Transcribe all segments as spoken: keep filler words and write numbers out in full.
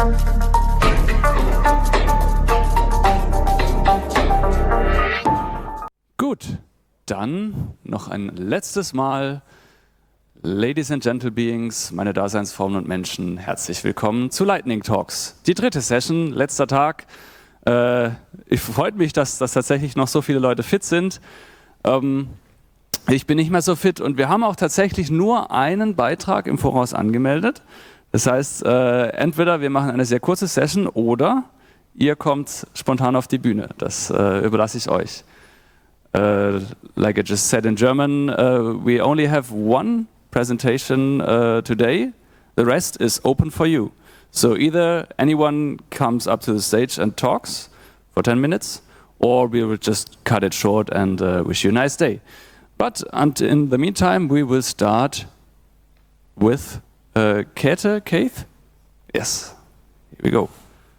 Gut, dann noch ein letztes Mal. Ladies and Gentle Beings, meine Daseinsformen und Menschen, herzlich willkommen zu Lightning Talks. Die dritte Session, letzter Tag. Äh, ich freut mich, dass, dass tatsächlich noch so viele Leute fit sind. Ähm, ich bin nicht mehr so fit und wir haben auch tatsächlich nur einen Beitrag im Voraus angemeldet. Das heißt, äh, entweder wir machen eine sehr kurze Session oder ihr kommt spontan auf die Bühne. Das äh, überlasse ich euch. Uh, like I just said in German, uh, we only have one presentation uh, today. The rest is open for you. So either anyone comes up to the stage and talks for ten minutes, or we will just cut it short and uh, wish you a nice day. But until in the meantime, we will start with uh, Käthe, Keith? Yes, here we go.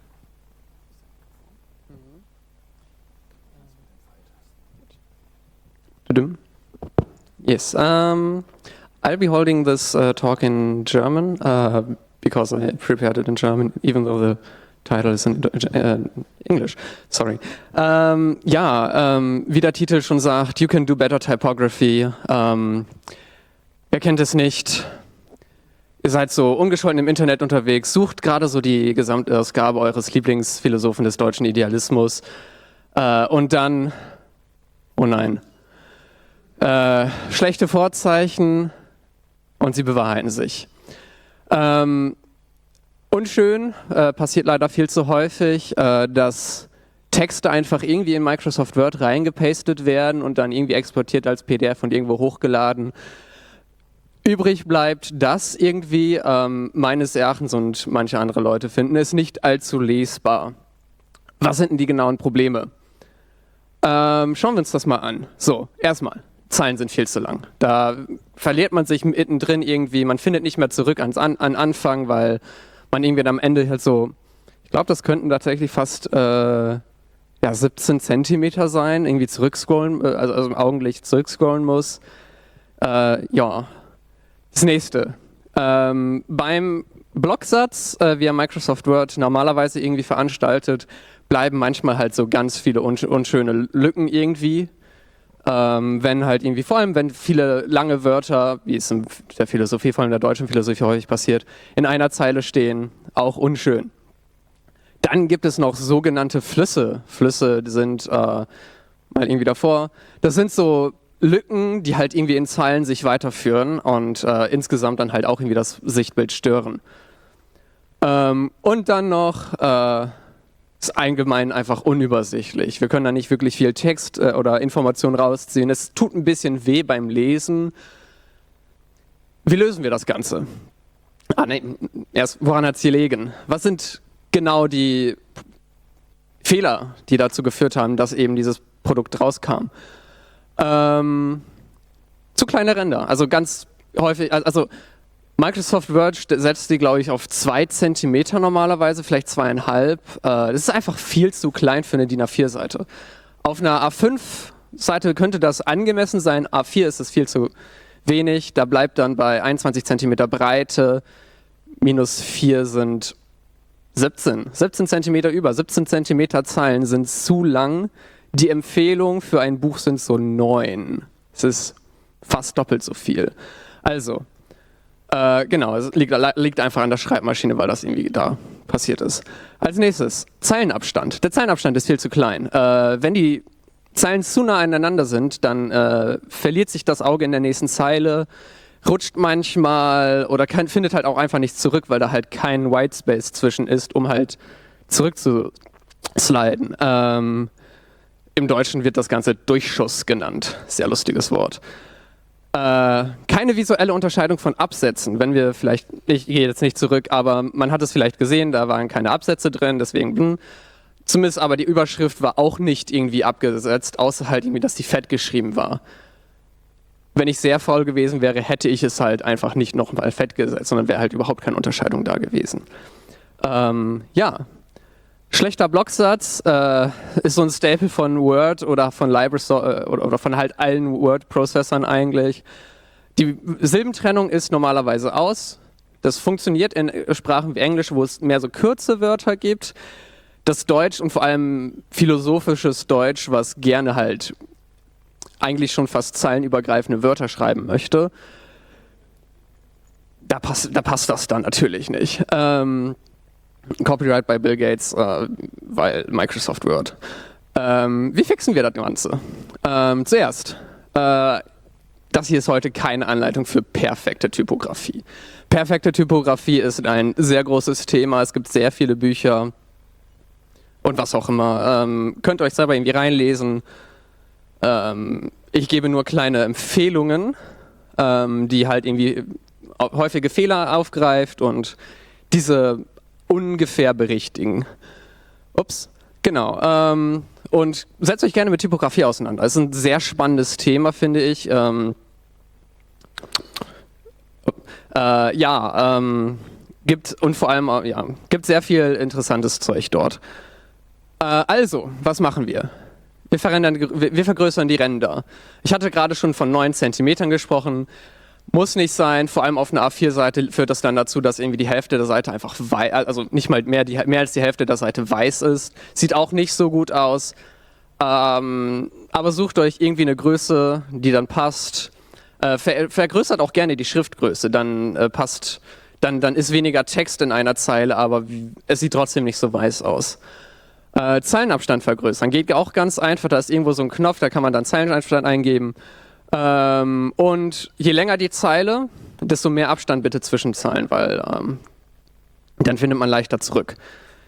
Yes, um, I'll be holding this uh, talk in German uh, because I prepared it in German, even though the title is in uh, English. Sorry. Um, ja, um, wie der Titel schon sagt, You Can Do Better Typography. Um, wer kennt es nicht? Ihr seid so ungescholten im Internet unterwegs, sucht gerade so die Gesamtausgabe eures Lieblingsphilosophen des deutschen Idealismus uh, und dann, oh nein, Äh, schlechte Vorzeichen und sie bewahrheiten sich. Ähm, unschön, äh, passiert leider viel zu häufig, äh, dass Texte einfach irgendwie in Microsoft Word reingepastet werden und dann irgendwie exportiert als P D F und irgendwo hochgeladen. Übrig bleibt das irgendwie, ähm, meines Erachtens und manche andere Leute finden es nicht allzu lesbar. Was sind denn die genauen Probleme? Ähm, schauen wir uns das mal an. So, erstmal. Zeilen sind viel zu lang. Da verliert man sich mittendrin irgendwie, man findet nicht mehr zurück ans An an Anfang, weil man irgendwie am Ende halt so, ich glaube, das könnten tatsächlich fast äh, ja, siebzehn Zentimeter sein, irgendwie zurückscrollen, also, also im Augenblick zurückscrollen muss. Äh, ja, das nächste. Ähm, beim Blocksatz, äh, wie er Microsoft Word normalerweise irgendwie veranstaltet, bleiben manchmal halt so ganz viele unsch unschöne Lücken irgendwie. Ähm, wenn halt irgendwie, vor allem wenn viele lange Wörter, wie es in der Philosophie, vor allem der deutschen Philosophie häufig passiert, in einer Zeile stehen, auch unschön. Dann gibt es noch sogenannte Flüsse. Flüsse sind, äh, mal irgendwie davor, das sind so Lücken, die halt irgendwie in Zeilen sich weiterführen und äh, insgesamt dann halt auch irgendwie das Sichtbild stören. Ähm, und dann noch, äh, ist allgemein einfach unübersichtlich. Wir können da nicht wirklich viel Text äh, oder Informationen rausziehen. Es tut ein bisschen weh beim Lesen. Wie lösen wir das Ganze? Ah, nee, erst, woran hat es gelegen? Was sind genau die Fehler, die dazu geführt haben, dass eben dieses Produkt rauskam? Ähm, zu kleine Ränder. Also ganz häufig, also Microsoft Word setzt die, glaube ich, auf zwei Zentimeter normalerweise, vielleicht zweieinhalb. Äh, das ist einfach viel zu klein für eine DIN A vier Seite. Auf einer A fünf Seite könnte das angemessen sein, A vier ist es viel zu wenig. Da bleibt dann bei einundzwanzig Zentimeter Breite, minus vier sind siebzehn. siebzehn Zentimeter über, siebzehn Zentimeter Zeilen sind zu lang. Die Empfehlung für ein Buch sind so neun. Es ist fast doppelt so viel. Also, Äh, genau, es liegt, liegt einfach an der Schreibmaschine, weil das irgendwie da passiert ist. Als nächstes, Zeilenabstand. Der Zeilenabstand ist viel zu klein. Äh, wenn die Zeilen zu nah aneinander sind, dann äh, verliert sich das Auge in der nächsten Zeile, rutscht manchmal oder kann, findet halt auch einfach nicht zurück, weil da halt kein Whitespace zwischen ist, um halt zurückzusliden. Ähm, Im Deutschen wird das Ganze Durchschuss genannt. Sehr lustiges Wort. Äh, keine visuelle Unterscheidung von Absätzen, wenn wir vielleicht, ich gehe jetzt nicht zurück, aber man hat es vielleicht gesehen, da waren keine Absätze drin, deswegen, hm, zumindest aber die Überschrift war auch nicht irgendwie abgesetzt, außer halt irgendwie, dass die fett geschrieben war. Wenn ich sehr faul gewesen wäre, hätte ich es halt einfach nicht nochmal fett gesetzt, sondern wäre halt überhaupt keine Unterscheidung da gewesen. Ähm, ja. Schlechter Blocksatz äh, ist so ein Staple von Word oder von Libraries äh, oder, oder von halt allen Word-Prozessoren eigentlich. Die Silbentrennung ist normalerweise aus. Das funktioniert in Sprachen wie Englisch, wo es mehr so kurze Wörter gibt. Das Deutsch und vor allem philosophisches Deutsch, was gerne halt eigentlich schon fast zeilenübergreifende Wörter schreiben möchte, da, pass, da passt das dann natürlich nicht. Ähm, Copyright bei Bill Gates, äh, weil Microsoft Word. Ähm, wie fixen wir das Ganze? Ähm, zuerst, äh, das hier ist heute keine Anleitung für perfekte Typografie. Perfekte Typografie ist ein sehr großes Thema, es gibt sehr viele Bücher und was auch immer. Ähm, könnt ihr euch selber irgendwie reinlesen. Ähm, ich gebe nur kleine Empfehlungen, ähm, die halt irgendwie häufige Fehler aufgreift und diese ungefähr berichtigen. Ups, genau. Ähm, und setzt euch gerne mit Typografie auseinander. Das ist ein sehr spannendes Thema, finde ich. Ähm, äh, ja, ähm, gibt und vor allem äh, ja, gibt sehr viel interessantes Zeug dort. Äh, also, was machen wir? Wir, wir, wir vergrößern die Ränder. Ich hatte gerade schon von neun Zentimetern gesprochen. Muss nicht sein, vor allem auf einer A vier Seite führt das dann dazu, dass irgendwie die Hälfte der Seite einfach weiß, also nicht mal mehr, die, mehr als die Hälfte der Seite weiß ist. Sieht auch nicht so gut aus. Ähm, aber sucht euch irgendwie eine Größe, die dann passt. Äh, ver vergrößert auch gerne die Schriftgröße, dann äh, passt, dann, dann ist weniger Text in einer Zeile, aber es sieht trotzdem nicht so weiß aus. Äh, Zeilenabstand vergrößern geht auch ganz einfach, da ist irgendwo so ein Knopf, da kann man dann Zeilenabstand eingeben. Ähm, und je länger die Zeile, desto mehr Abstand bitte zwischen Zeilen, weil ähm, dann findet man leichter zurück.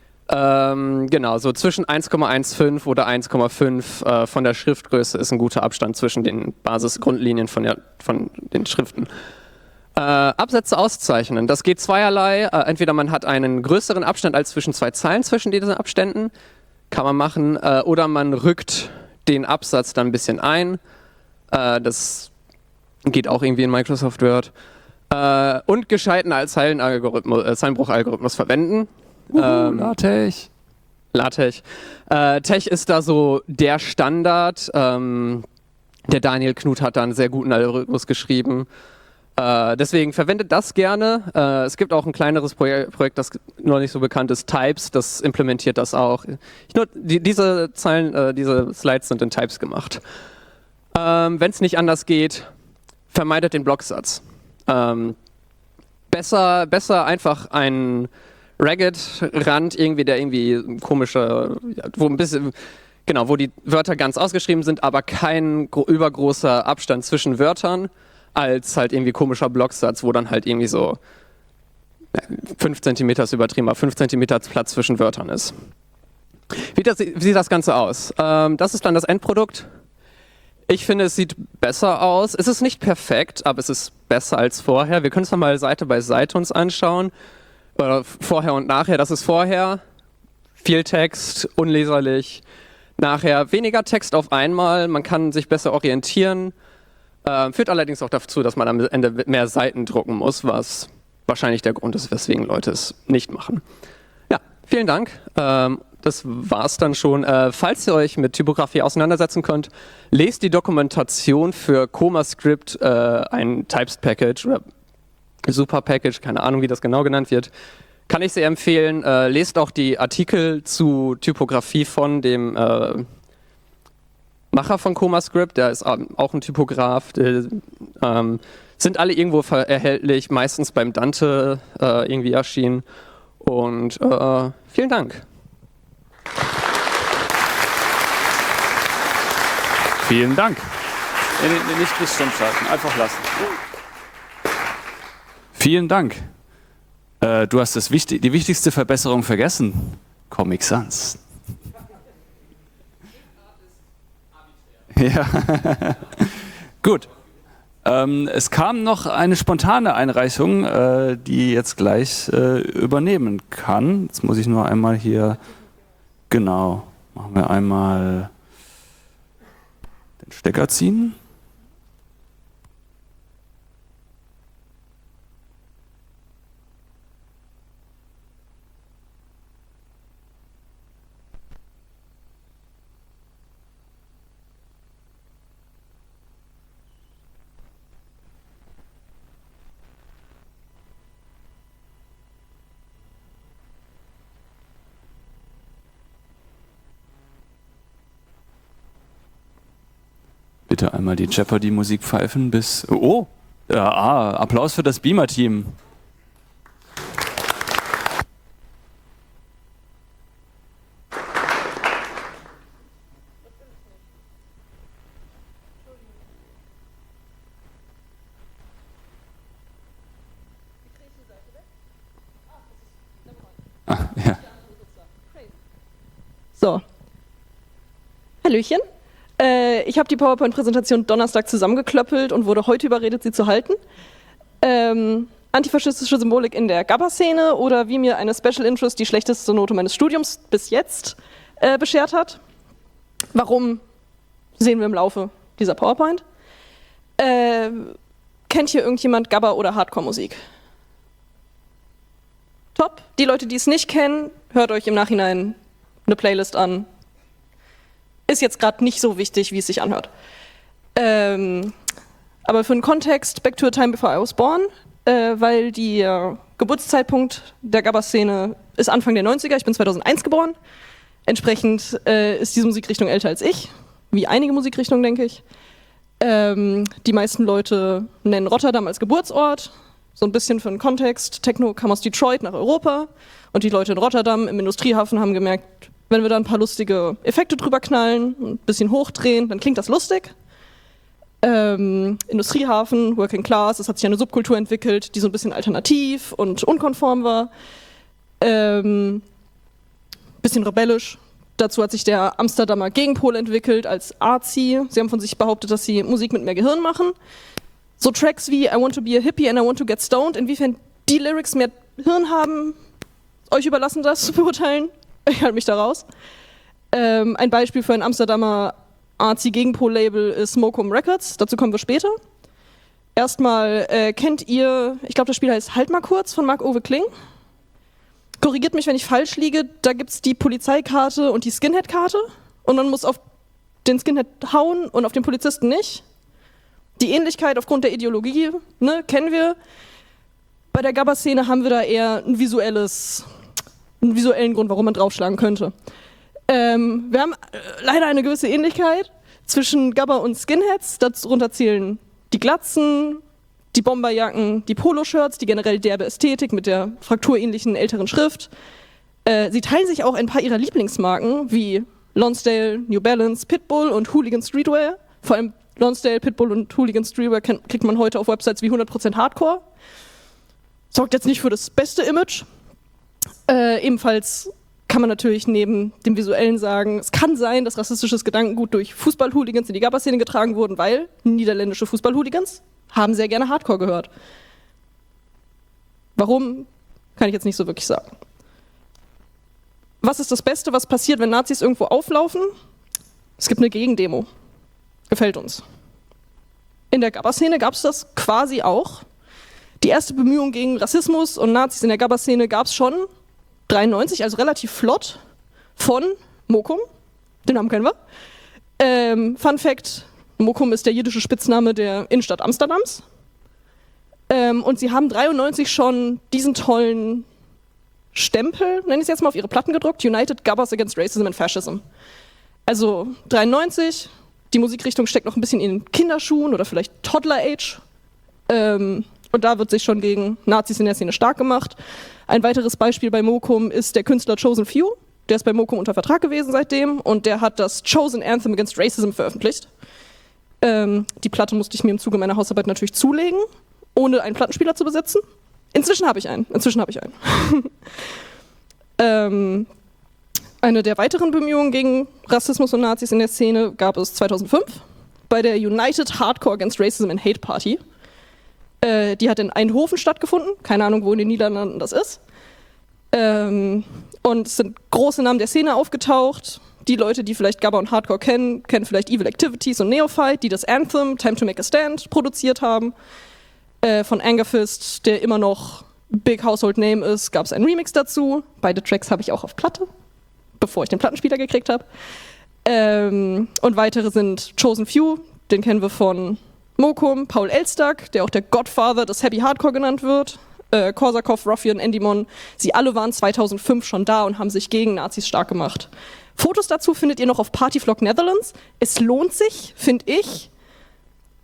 Ähm, genau, so zwischen eins Komma fünfzehn oder eins Komma fünf äh, von der Schriftgröße ist ein guter Abstand zwischen den Basisgrundlinien von, der, von den Schriften. Äh, Absätze auszeichnen, das geht zweierlei. Äh, entweder man hat einen größeren Abstand als zwischen zwei Zeilen zwischen diesen Abständen, kann man machen, äh, oder man rückt den Absatz dann ein bisschen ein. Äh, das geht auch irgendwie in Microsoft Word. Äh, und gescheiten als Zeilenalgorithmus, äh, Zeilenbruchalgorithmus verwenden. Uhu, ähm, LaTeX. LaTeX. Äh, Tech ist da so der Standard. Ähm, der Daniel Knuth hat da einen sehr guten Algorithmus geschrieben. Äh, deswegen verwendet das gerne. Äh, es gibt auch ein kleineres Projek Projekt, das noch nicht so bekannt ist, Types, das implementiert das auch. Ich nur, die, diese Zeilen, äh, diese Slides sind in Types gemacht. Ähm, Wenn es nicht anders geht, vermeidet den Blocksatz. Ähm, besser, besser einfach einen Ragged-Rand, irgendwie, der irgendwie komische, ja, wo ein bisschen, genau, wo die Wörter ganz ausgeschrieben sind, aber kein übergroßer Abstand zwischen Wörtern, als halt irgendwie komischer Blocksatz, wo dann halt irgendwie so fünf Zentimeter ist übertrieben, aber fünf Zentimeter Platz zwischen Wörtern ist. Wie, das, wie sieht das Ganze aus? Ähm, das ist dann das Endprodukt. Ich finde, es sieht besser aus. Es ist nicht perfekt, aber es ist besser als vorher. Wir können es nochmal Seite bei Seite uns anschauen. Oder vorher und nachher. Das ist vorher. Viel Text, unleserlich. Nachher weniger Text auf einmal. Man kann sich besser orientieren. Äh, führt allerdings auch dazu, dass man am Ende mehr Seiten drucken muss, was wahrscheinlich der Grund ist, weswegen Leute es nicht machen. Ja, vielen Dank. Ähm, Das war's dann schon. Äh, falls ihr euch mit Typografie auseinandersetzen könnt, lest die Dokumentation für ComaScript, äh, ein Types-Package oder Super-Package, keine Ahnung, wie das genau genannt wird. Kann ich sehr empfehlen. Äh, lest auch die Artikel zu Typografie von dem äh, Macher von ComaScript, der ist auch ein Typograf. Der, ähm, sind alle irgendwo erhältlich, meistens beim Dante äh, irgendwie erschienen. Und äh, vielen Dank. Vielen Dank. Nee, nee, nicht bis stumm schalten, einfach lassen. Vielen Dank. Äh, du hast das wichtig, die wichtigste Verbesserung vergessen. Comic Sans. Ja. Gut. Ähm, es kam noch eine spontane Einreichung, äh, die jetzt gleich äh, übernehmen kann. Jetzt muss ich nur einmal hier. Genau. Machen wir einmal den Stecker ziehen. Bitte einmal die Jeopardy-Musik pfeifen bis... Oh, ja, ah, Applaus für das Beamer-Team. Ah, ja. So. Hallöchen. Äh, ich habe die PowerPoint-Präsentation Donnerstag zusammengeklöppelt und wurde heute überredet, sie zu halten. Ähm, antifaschistische Symbolik in der Gabba-Szene oder wie mir eine Special Interest die schlechteste Note meines Studiums bis jetzt äh, beschert hat. Warum, sehen wir im Laufe dieser PowerPoint. Äh, kennt hier irgendjemand Gabba oder Hardcore-Musik? Top. Die Leute, die es nicht kennen, hört euch im Nachhinein eine Playlist an. Ist jetzt gerade nicht so wichtig, wie es sich anhört. Ähm, aber für den Kontext, back to a time before I was born, äh, weil der äh, Geburtszeitpunkt der Gabba-Szene ist Anfang der neunziger, ich bin zweitausendeins geboren. Entsprechend äh, ist diese Musikrichtung älter als ich, wie einige Musikrichtungen, denke ich. Ähm, die meisten Leute nennen Rotterdam als Geburtsort. So ein bisschen für den Kontext, Techno kam aus Detroit nach Europa und die Leute in Rotterdam im Industriehafen haben gemerkt, wenn wir da ein paar lustige Effekte drüber knallen, ein bisschen hochdrehen, dann klingt das lustig. Ähm, Industriehafen, Working Class, es hat sich eine Subkultur entwickelt, die so ein bisschen alternativ und unkonform war. Ähm, bisschen rebellisch. Dazu hat sich der Amsterdamer Gegenpol entwickelt als Artsy. Sie haben von sich behauptet, dass sie Musik mit mehr Gehirn machen. So Tracks wie I want to be a hippie and I want to get stoned, inwiefern die Lyrics mehr Hirn haben, euch überlassen das zu beurteilen. Ich halte mich da raus. Ähm, ein Beispiel für ein Amsterdamer Artsy-Gegenpol-Label ist Mokum Records, dazu kommen wir später. Erstmal äh, kennt ihr, ich glaube das Spiel heißt Halt mal kurz von Marc-Uwe Kling. Korrigiert mich, wenn ich falsch liege, da gibt es die Polizeikarte und die Skinhead-Karte und man muss auf den Skinhead hauen und auf den Polizisten nicht. Die Ähnlichkeit aufgrund der Ideologie, ne, kennen wir. Bei der Gabba-Szene haben wir da eher ein visuelles, einen visuellen Grund, warum man draufschlagen könnte. Ähm, wir haben äh, leider eine gewisse Ähnlichkeit zwischen Gabba und Skinheads. Darunter zählen die Glatzen, die Bomberjacken, die Poloshirts, die generell derbe Ästhetik mit der frakturähnlichen älteren Schrift. Äh, sie teilen sich auch ein paar ihrer Lieblingsmarken wie Lonsdale, New Balance, Pitbull und Hooligan Streetwear. Vor allem Lonsdale, Pitbull und Hooligan Streetwear kriegt man heute auf Websites wie hundert Prozent Hardcore. Sorgt jetzt nicht für das beste Image. Äh, ebenfalls kann man natürlich neben dem Visuellen sagen, es kann sein, dass rassistisches Gedankengut durch Fußball-Hooligans in die Gabba-Szene getragen wurden, weil niederländische Fußball-Hooligans haben sehr gerne Hardcore gehört. Warum, kann ich jetzt nicht so wirklich sagen. Was ist das Beste, was passiert, wenn Nazis irgendwo auflaufen? Es gibt eine Gegendemo. Gefällt uns. In der Gabba-Szene gab es das quasi auch. Die erste Bemühung gegen Rassismus und Nazis in der Gabba-Szene gab es schon dreiundneunzig, also relativ flott, von Mokum. Den Namen kennen wir. Ähm, Fun Fact, Mokum ist der jiddische Spitzname der Innenstadt Amsterdams. Ähm, und sie haben dreiundneunzig schon diesen tollen Stempel, nenne ich es jetzt mal, auf ihre Platten gedruckt, United Gabbas Against Racism and Fascism. Also dreiundneunzig, die Musikrichtung steckt noch ein bisschen in den Kinderschuhen oder vielleicht Toddler-Age. Ähm, und da wird sich schon gegen Nazis in der Szene stark gemacht. Ein weiteres Beispiel bei Mokum ist der Künstler Chosen Few. Der ist bei Mokum unter Vertrag gewesen seitdem und der hat das Chosen Anthem Against Racism veröffentlicht. Ähm, die Platte musste ich mir im Zuge meiner Hausarbeit natürlich zulegen, ohne einen Plattenspieler zu besitzen. Inzwischen habe ich einen. Inzwischen habe ich einen. ähm, eine der weiteren Bemühungen gegen Rassismus und Nazis in der Szene gab es zweitausendfünf bei der United Hardcore Against Racism and Hate Party. Äh, die hat in Eindhoven stattgefunden. Keine Ahnung, wo in den Niederlanden das ist. Ähm, und es sind große Namen der Szene aufgetaucht. Die Leute, die vielleicht Gabba und Hardcore kennen, kennen vielleicht Evil Activities und Neophyte, die das Anthem, Time to Make a Stand, produziert haben. Äh, von Angerfist, der immer noch Big Household Name ist, gab es einen Remix dazu. Beide Tracks habe ich auch auf Platte, bevor ich den Plattenspieler gekriegt habe. Ähm, und weitere sind Chosen Few, den kennen wir von Mokum, Paul Elstak, der auch der Godfather des Happy Hardcore genannt wird. Äh, Korsakov, Ruffian, Endymon, sie alle waren zweitausendfünf schon da und haben sich gegen Nazis stark gemacht. Fotos dazu findet ihr noch auf Partyvlog Netherlands. Es lohnt sich, finde ich,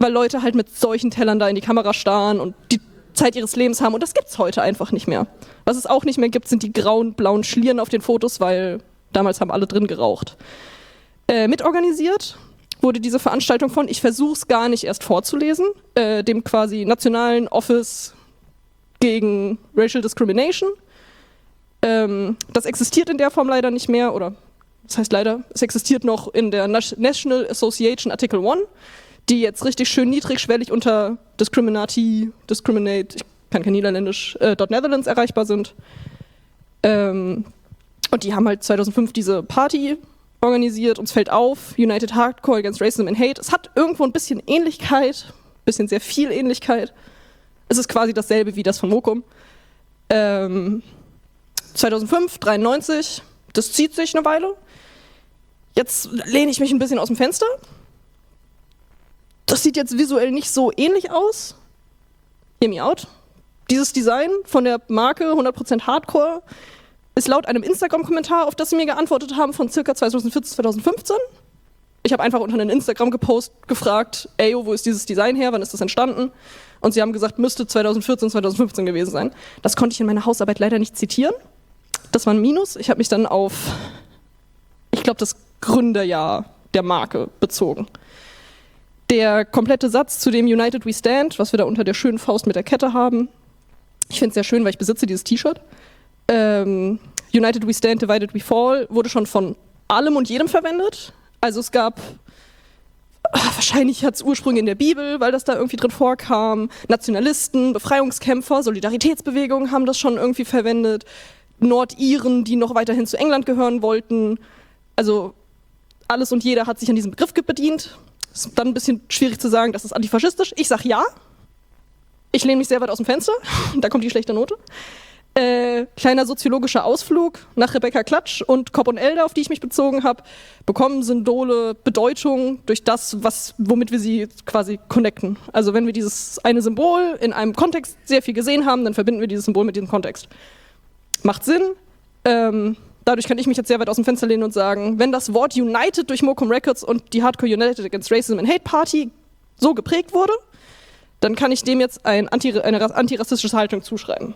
weil Leute halt mit solchen Tellern da in die Kamera starren und die Zeit ihres Lebens haben. Und das gibt's heute einfach nicht mehr. Was es auch nicht mehr gibt, sind die grauen, blauen Schlieren auf den Fotos, weil damals haben alle drin geraucht. Äh, mitorganisiert wurde diese Veranstaltung von, ich versuche es gar nicht erst vorzulesen, äh, dem quasi Nationalen Office gegen Racial Discrimination. Ähm, das existiert in der Form leider nicht mehr, oder das heißt leider, es existiert noch in der National Association Article eins, die jetzt richtig schön niedrigschwellig unter Discriminati, Discriminate, ich kann kein Niederländisch, äh, .Netherlands erreichbar sind. Ähm, und die haben halt zweitausendfünf diese Party organisiert, uns fällt auf, United Hardcore Against Racism and Hate. Es hat irgendwo ein bisschen Ähnlichkeit, ein bisschen sehr viel Ähnlichkeit. Es ist quasi dasselbe wie das von Mokum. Ähm, zweitausendfünf, dreiundneunzig, das zieht sich eine Weile. Jetzt lehne ich mich ein bisschen aus dem Fenster. Das sieht jetzt visuell nicht so ähnlich aus. Hear me out. Dieses Design von der Marke hundert Prozent Hardcore ist laut einem Instagram-Kommentar, auf das sie mir geantwortet haben, von circa zweitausendvierzehn, zweitausendfünfzehn. Ich habe einfach unter einen Instagram-Gepost gefragt, ey, wo ist dieses Design her, wann ist das entstanden? Und sie haben gesagt, müsste zweitausendvierzehn, zweitausendfünfzehn gewesen sein. Das konnte ich in meiner Hausarbeit leider nicht zitieren. Das war ein Minus. Ich habe mich dann auf, ich glaube, das Gründerjahr der Marke bezogen. Der komplette Satz zu dem United We Stand, was wir da unter der schönen Faust mit der Kette haben, ich finde es sehr schön, weil ich besitze dieses T-Shirt. Ähm, United We Stand, Divided We Fall wurde schon von allem und jedem verwendet. Also es gab, ach, wahrscheinlich hat es Ursprünge in der Bibel, weil das da irgendwie drin vorkam. Nationalisten, Befreiungskämpfer, Solidaritätsbewegungen haben das schon irgendwie verwendet. Nordiren, die noch weiterhin zu England gehören wollten. Also alles und jeder hat sich an diesem Begriff bedient. Ist dann ein bisschen schwierig zu sagen, das ist antifaschistisch. Ich sag ja. Ich lehne mich sehr weit aus dem Fenster. Da kommt die schlechte Note. Äh, kleiner soziologischer Ausflug nach Rebecca Klatsch und Cobb und Elder, auf die ich mich bezogen habe, bekommen Symbole Bedeutung durch das, was, womit wir sie quasi connecten. Also wenn wir dieses eine Symbol in einem Kontext sehr viel gesehen haben, dann verbinden wir dieses Symbol mit diesem Kontext. Macht Sinn. Ähm, dadurch kann ich mich jetzt sehr weit aus dem Fenster lehnen und sagen, wenn das Wort United durch Mokum Records und die Hardcore United Against Racism and Hate Party so geprägt wurde, dann kann ich dem jetzt ein Anti- eine antirassistische Haltung zuschreiben.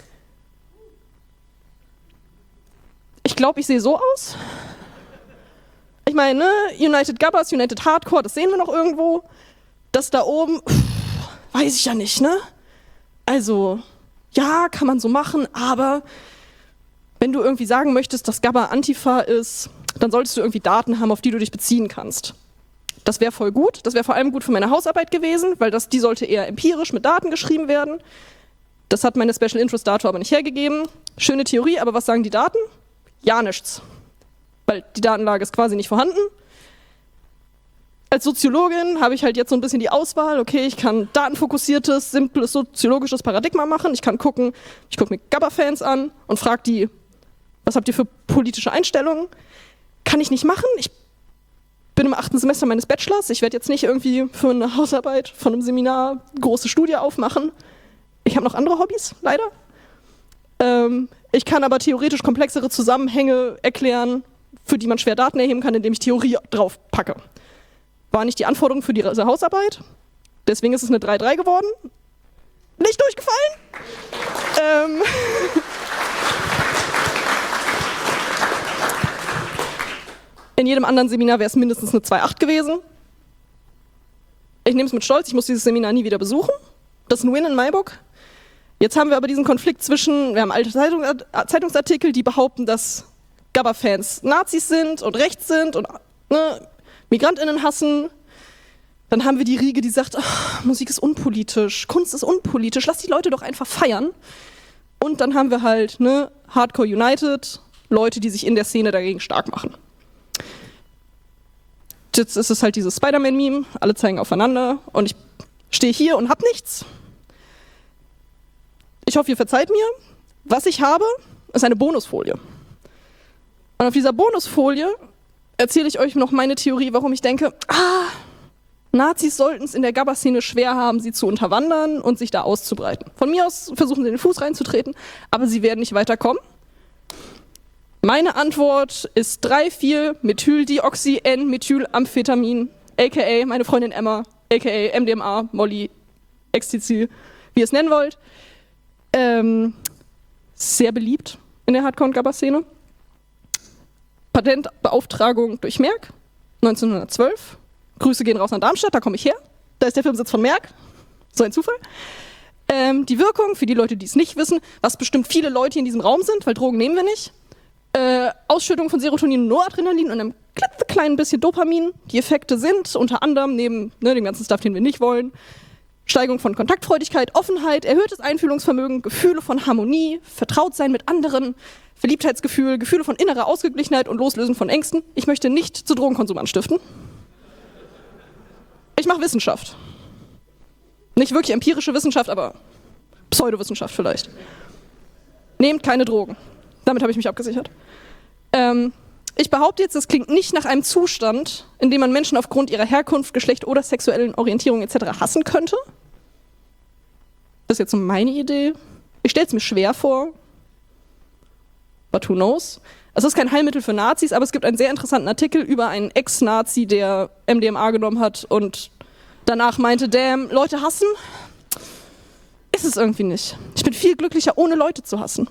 Ich glaube, ich sehe so aus. Ich meine, ne? United Gabbas, United Hardcore, das sehen wir noch irgendwo. Das da oben, pff, weiß ich ja nicht, ne? Also, ja, kann man so machen, aber wenn du irgendwie sagen möchtest, dass Gabba Antifa ist, dann solltest du irgendwie Daten haben, auf die du dich beziehen kannst. Das wäre voll gut. Das wäre vor allem gut für meine Hausarbeit gewesen, weil das, die sollte eher empirisch mit Daten geschrieben werden. Das hat meine Special Interest Dator aber nicht hergegeben. Schöne Theorie, aber was sagen die Daten? Ja, nichts. Weil die Datenlage ist quasi nicht vorhanden. Als Soziologin habe ich halt jetzt so ein bisschen die Auswahl, okay, ich kann datenfokussiertes, simples soziologisches Paradigma machen. Ich kann gucken, ich gucke mir Gabba-Fans an und frage die, was habt ihr für politische Einstellungen? Kann ich nicht machen. Ich bin im achten Semester meines Bachelors. Ich werde jetzt nicht irgendwie für eine Hausarbeit von einem Seminar große Studie aufmachen. Ich habe noch andere Hobbys, leider. Ähm, ich kann aber theoretisch komplexere Zusammenhänge erklären, für die man schwer Daten erheben kann, indem ich Theorie drauf packe. War nicht die Anforderung für diese Hausarbeit. Deswegen ist es eine drei drei geworden. Nicht durchgefallen. ähm... In jedem anderen Seminar wäre es mindestens eine zwei acht gewesen. Ich nehme es mit Stolz, ich muss dieses Seminar nie wieder besuchen. Das ist ein Win in my book. Jetzt haben wir aber diesen Konflikt zwischen, wir haben alte Zeitung, Zeitungsartikel, die behaupten, dass Gabba-Fans Nazis sind und rechts sind und ne, MigrantInnen hassen. Dann haben wir die Riege, die sagt, ach, Musik ist unpolitisch, Kunst ist unpolitisch, lass die Leute doch einfach feiern. Und dann haben wir halt ne, Hardcore United, Leute, die sich in der Szene dagegen stark machen. Jetzt ist es halt dieses Spider-Man-Meme, alle zeigen aufeinander und ich stehe hier und hab nichts. Ich hoffe, ihr verzeiht mir. Was ich habe, ist eine Bonusfolie. Und auf dieser Bonusfolie erzähle ich euch noch meine Theorie, warum ich denke, ah, Nazis sollten es in der Gabba-Szene schwer haben, sie zu unterwandern und sich da auszubreiten. Von mir aus versuchen sie den Fuß reinzutreten, aber sie werden nicht weiterkommen. Meine Antwort ist drei vier Methyldioxy-N-Methylamphetamin, aka meine Freundin Emma, aka M D M A, Molly, Ecstasy, wie ihr es nennen wollt. Ähm, sehr beliebt in der Hardcore- und Gabba-Szene. Patentbeauftragung durch Merck, neunzehnhundertzwölf. Grüße gehen raus an Darmstadt, da komme ich her. Da ist der Firmensitz von Merck. So ein Zufall. Ähm, die Wirkung, für die Leute, die es nicht wissen, was bestimmt viele Leute hier in diesem Raum sind, weil Drogen nehmen wir nicht. Äh, Ausschüttung von Serotonin und Noradrenalin und einem klitzekleinen bisschen Dopamin. Die Effekte sind unter anderem, neben ne, dem ganzen Stuff, den wir nicht wollen, Steigerung von Kontaktfreudigkeit, Offenheit, erhöhtes Einfühlungsvermögen, Gefühle von Harmonie, Vertrautsein mit anderen, Verliebtheitsgefühl, Gefühle von innerer Ausgeglichenheit und Loslösen von Ängsten. Ich möchte nicht zu Drogenkonsum anstiften. Ich mache Wissenschaft. Nicht wirklich empirische Wissenschaft, aber Pseudowissenschaft vielleicht. Nehmt keine Drogen. Damit habe ich mich abgesichert. Ähm, ich behaupte jetzt, das klingt nicht nach einem Zustand, in dem man Menschen aufgrund ihrer Herkunft, Geschlecht oder sexuellen Orientierung et cetera hassen könnte. Das ist jetzt so meine Idee. Ich stelle es mir schwer vor. But who knows? Es ist kein Heilmittel für Nazis, aber es gibt einen sehr interessanten Artikel über einen Ex-Nazi, der M D M A genommen hat und danach meinte, damn, Leute hassen? Ist es irgendwie nicht. Ich bin viel glücklicher, ohne Leute zu hassen.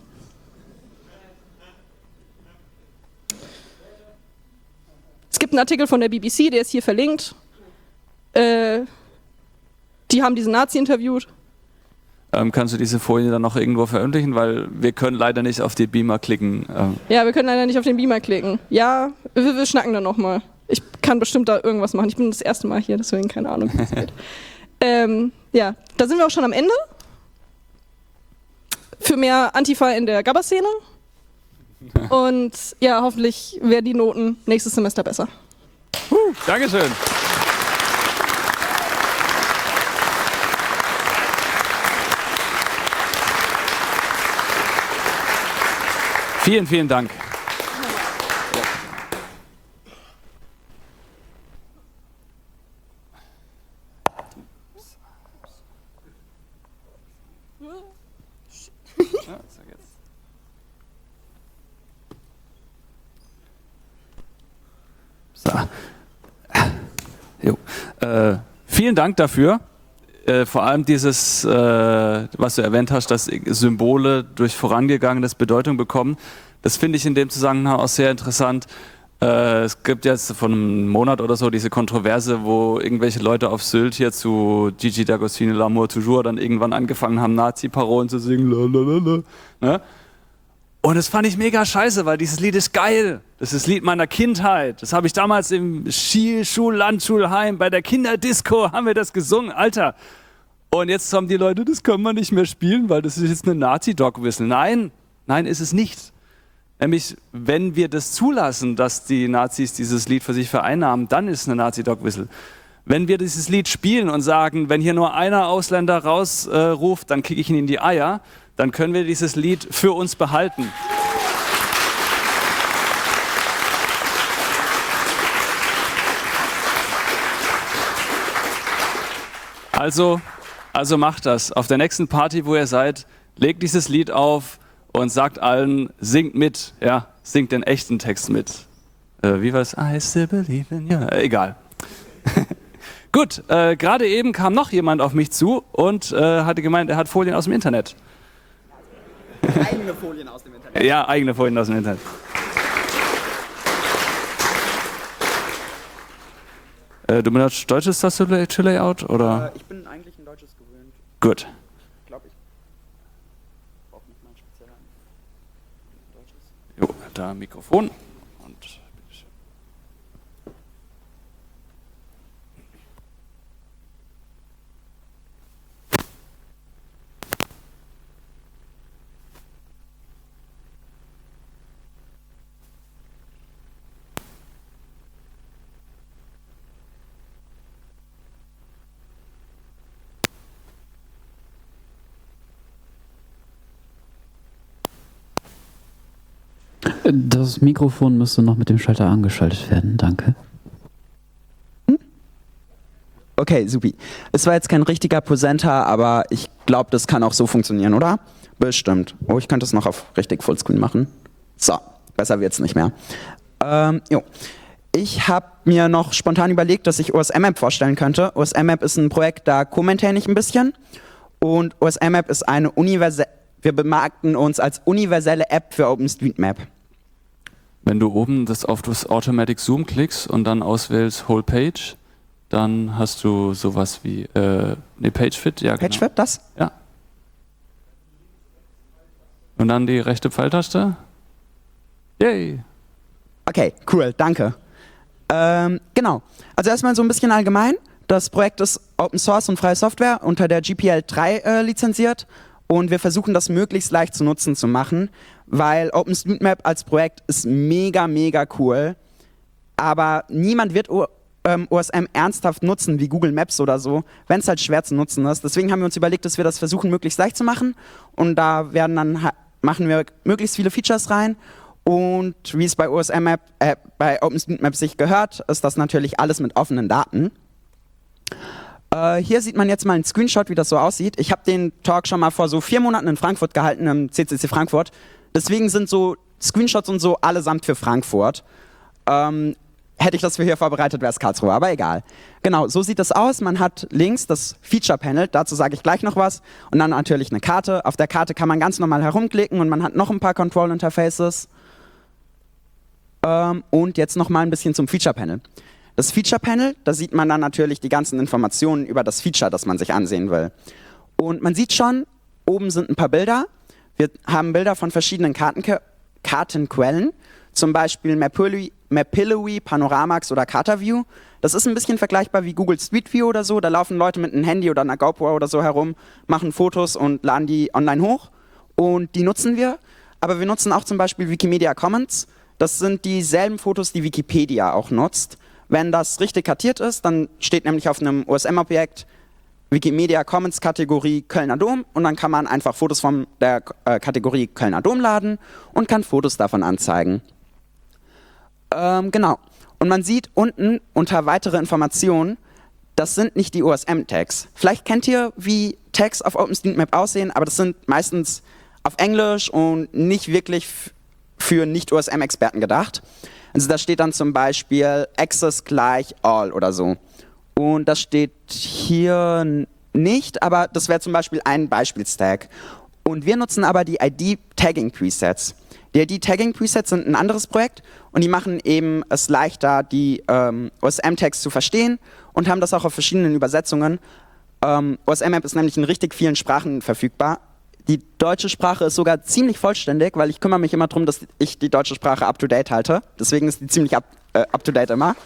Es gibt einen Artikel von der B B C, der ist hier verlinkt. Äh, die haben diesen Nazi interviewt. Ähm, kannst du diese Folie dann noch irgendwo veröffentlichen? Weil wir können leider nicht auf die Beamer klicken. Ähm. Ja, wir können leider nicht auf den Beamer klicken. Ja, wir, wir schnacken dann nochmal. Ich kann bestimmt da irgendwas machen. Ich bin das erste Mal hier, deswegen keine Ahnung, wie es geht. ähm, ja, da sind wir auch schon am Ende. Für mehr Antifa in der Gabba-Szene. Und ja, hoffentlich werden die Noten nächstes Semester besser. Uh, Dankeschön. Vielen, vielen Dank. So. Jo. Äh, vielen Dank dafür. Äh, vor allem dieses, äh, was du erwähnt hast, dass Symbole durch vorangegangenes Bedeutung bekommen. Das finde ich in dem Zusammenhang auch sehr interessant. Äh, es gibt jetzt vor einem Monat oder so diese Kontroverse, wo irgendwelche Leute auf Sylt hier zu Gigi D'Agostino, L'amour toujours dann irgendwann angefangen haben, Nazi-Parolen zu singen. Lalalala, ne? Und das fand ich mega scheiße, weil dieses Lied ist geil. Das ist das Lied meiner Kindheit. Das habe ich damals im Skischul, Landschulheim bei der Kinderdisco haben wir das gesungen, Alter. Und jetzt kommen die Leute, das kann man nicht mehr spielen, weil das ist jetzt eine Nazi-Dog-Whistle. Nein, nein, ist es nicht. Nämlich, wenn wir das zulassen, dass die Nazis dieses Lied für sich vereinnahmen, dann ist es eine Nazi-Dog-Whistle. Wenn wir dieses Lied spielen und sagen, wenn hier nur einer Ausländer rausruft, äh, dann kicke ich ihn in die Eier, dann können wir dieses Lied für uns behalten. Also, also macht das. Auf der nächsten Party, wo ihr seid, legt dieses Lied auf und sagt allen, singt mit. Ja, singt den echten Text mit. Äh, wie war es? I still believe in you. Äh, egal. Gut, äh, gerade eben kam noch jemand auf mich zu und äh, hatte gemeint, er hat Folien aus dem Internet. Eigene Folien aus dem Internet. Ja, eigene Folien aus dem Internet. Äh, du benutzt deutsches Tastatur-Layout, oder? Äh, ich bin eigentlich ein deutsches gewöhnt. Gut. Ich glaube, ich brauche nicht mal ein spezieller deutsches. Jo, da Mikrofon. Und bitteschön. Das Mikrofon müsste noch mit dem Schalter angeschaltet werden, danke. Okay, supi. Es war jetzt kein richtiger Presenter, aber ich glaube, das kann auch so funktionieren, oder? Bestimmt. Oh, ich könnte es noch auf richtig Fullscreen machen. So, besser wird's nicht mehr. Ähm, jo. Ich habe mir noch spontan überlegt, dass ich O S M Map vorstellen könnte. O S M Map ist ein Projekt, da co-maintain ich ein bisschen. Und O S M Map ist eine universelle, wir bemarkten uns als universelle App für OpenStreetMap. Wenn du oben das auf das Automatic Zoom klickst und dann auswählst Whole Page, dann hast du sowas wie, äh, ne, PageFit, ja genau. PageFit, das? Ja. Und dann die rechte Pfeiltaste. Yay! Okay, cool, danke. Ähm, genau, also erstmal so ein bisschen allgemein. Das Projekt ist Open Source und freie Software unter der G P L drei äh, lizenziert und wir versuchen das möglichst leicht zu nutzen zu machen, weil OpenStreetMap als Projekt ist mega, mega cool, aber niemand wird O ähm, O S M ernsthaft nutzen wie Google Maps oder so, wenn es halt schwer zu nutzen ist. Deswegen haben wir uns überlegt, dass wir das versuchen möglichst leicht zu machen und da werden dann machen wir möglichst viele Features rein. Und wie es bei O S M Map, äh, bei OpenStreetMap sich gehört, ist das natürlich alles mit offenen Daten. Äh, hier sieht man jetzt mal einen Screenshot, wie das so aussieht. Ich habe den Talk schon mal vor so vier Monaten in Frankfurt gehalten, im C C C Frankfurt. Deswegen sind so Screenshots und so allesamt für Frankfurt. Ähm, hätte ich das für hier vorbereitet, wäre es Karlsruhe, aber egal. Genau, so sieht das aus. Man hat links das Feature-Panel, dazu sage ich gleich noch was. Und dann natürlich eine Karte. Auf der Karte kann man ganz normal herumklicken und man hat noch ein paar Control-Interfaces. Und jetzt noch mal ein bisschen zum Feature-Panel. Das Feature-Panel, da sieht man dann natürlich die ganzen Informationen über das Feature, das man sich ansehen will. Und man sieht schon, oben sind ein paar Bilder. Wir haben Bilder von verschiedenen Kartenke- Kartenquellen, zum Beispiel Mapillary, Mapillary, Panoramax oder Cartaview. Das ist ein bisschen vergleichbar wie Google Street View oder so. Da laufen Leute mit einem Handy oder einer GoPro oder so herum, machen Fotos und laden die online hoch. Und die nutzen wir. Aber wir nutzen auch zum Beispiel Wikimedia Commons. Das sind dieselben Fotos, die Wikipedia auch nutzt. Wenn das richtig kartiert ist, dann steht nämlich auf einem O S M-Objekt Wikimedia Commons Kategorie Kölner Dom und dann kann man einfach Fotos von der äh, Kategorie Kölner Dom laden und kann Fotos davon anzeigen. Ähm, genau. Und man sieht unten unter weitere Informationen, das sind nicht die O S M-Tags. Vielleicht kennt ihr, wie Tags auf OpenStreetMap aussehen, aber das sind meistens auf Englisch und nicht wirklich für Nicht-O S M-Experten gedacht. Also da steht dann zum Beispiel Access gleich All oder so. Und das steht hier nicht, aber das wäre zum Beispiel ein Beispielstag. Und wir nutzen aber die I D-Tagging-Presets. Die I D-Tagging-Presets sind ein anderes Projekt und die machen eben es leichter, die ähm, O S M-Tags zu verstehen und haben das auch auf verschiedenen Übersetzungen. Ähm, O S M-Map ist nämlich in richtig vielen Sprachen verfügbar. Die deutsche Sprache ist sogar ziemlich vollständig, weil ich kümmere mich immer darum, dass ich die deutsche Sprache up-to-date halte. Deswegen ist die ziemlich up, äh, up-to-date immer.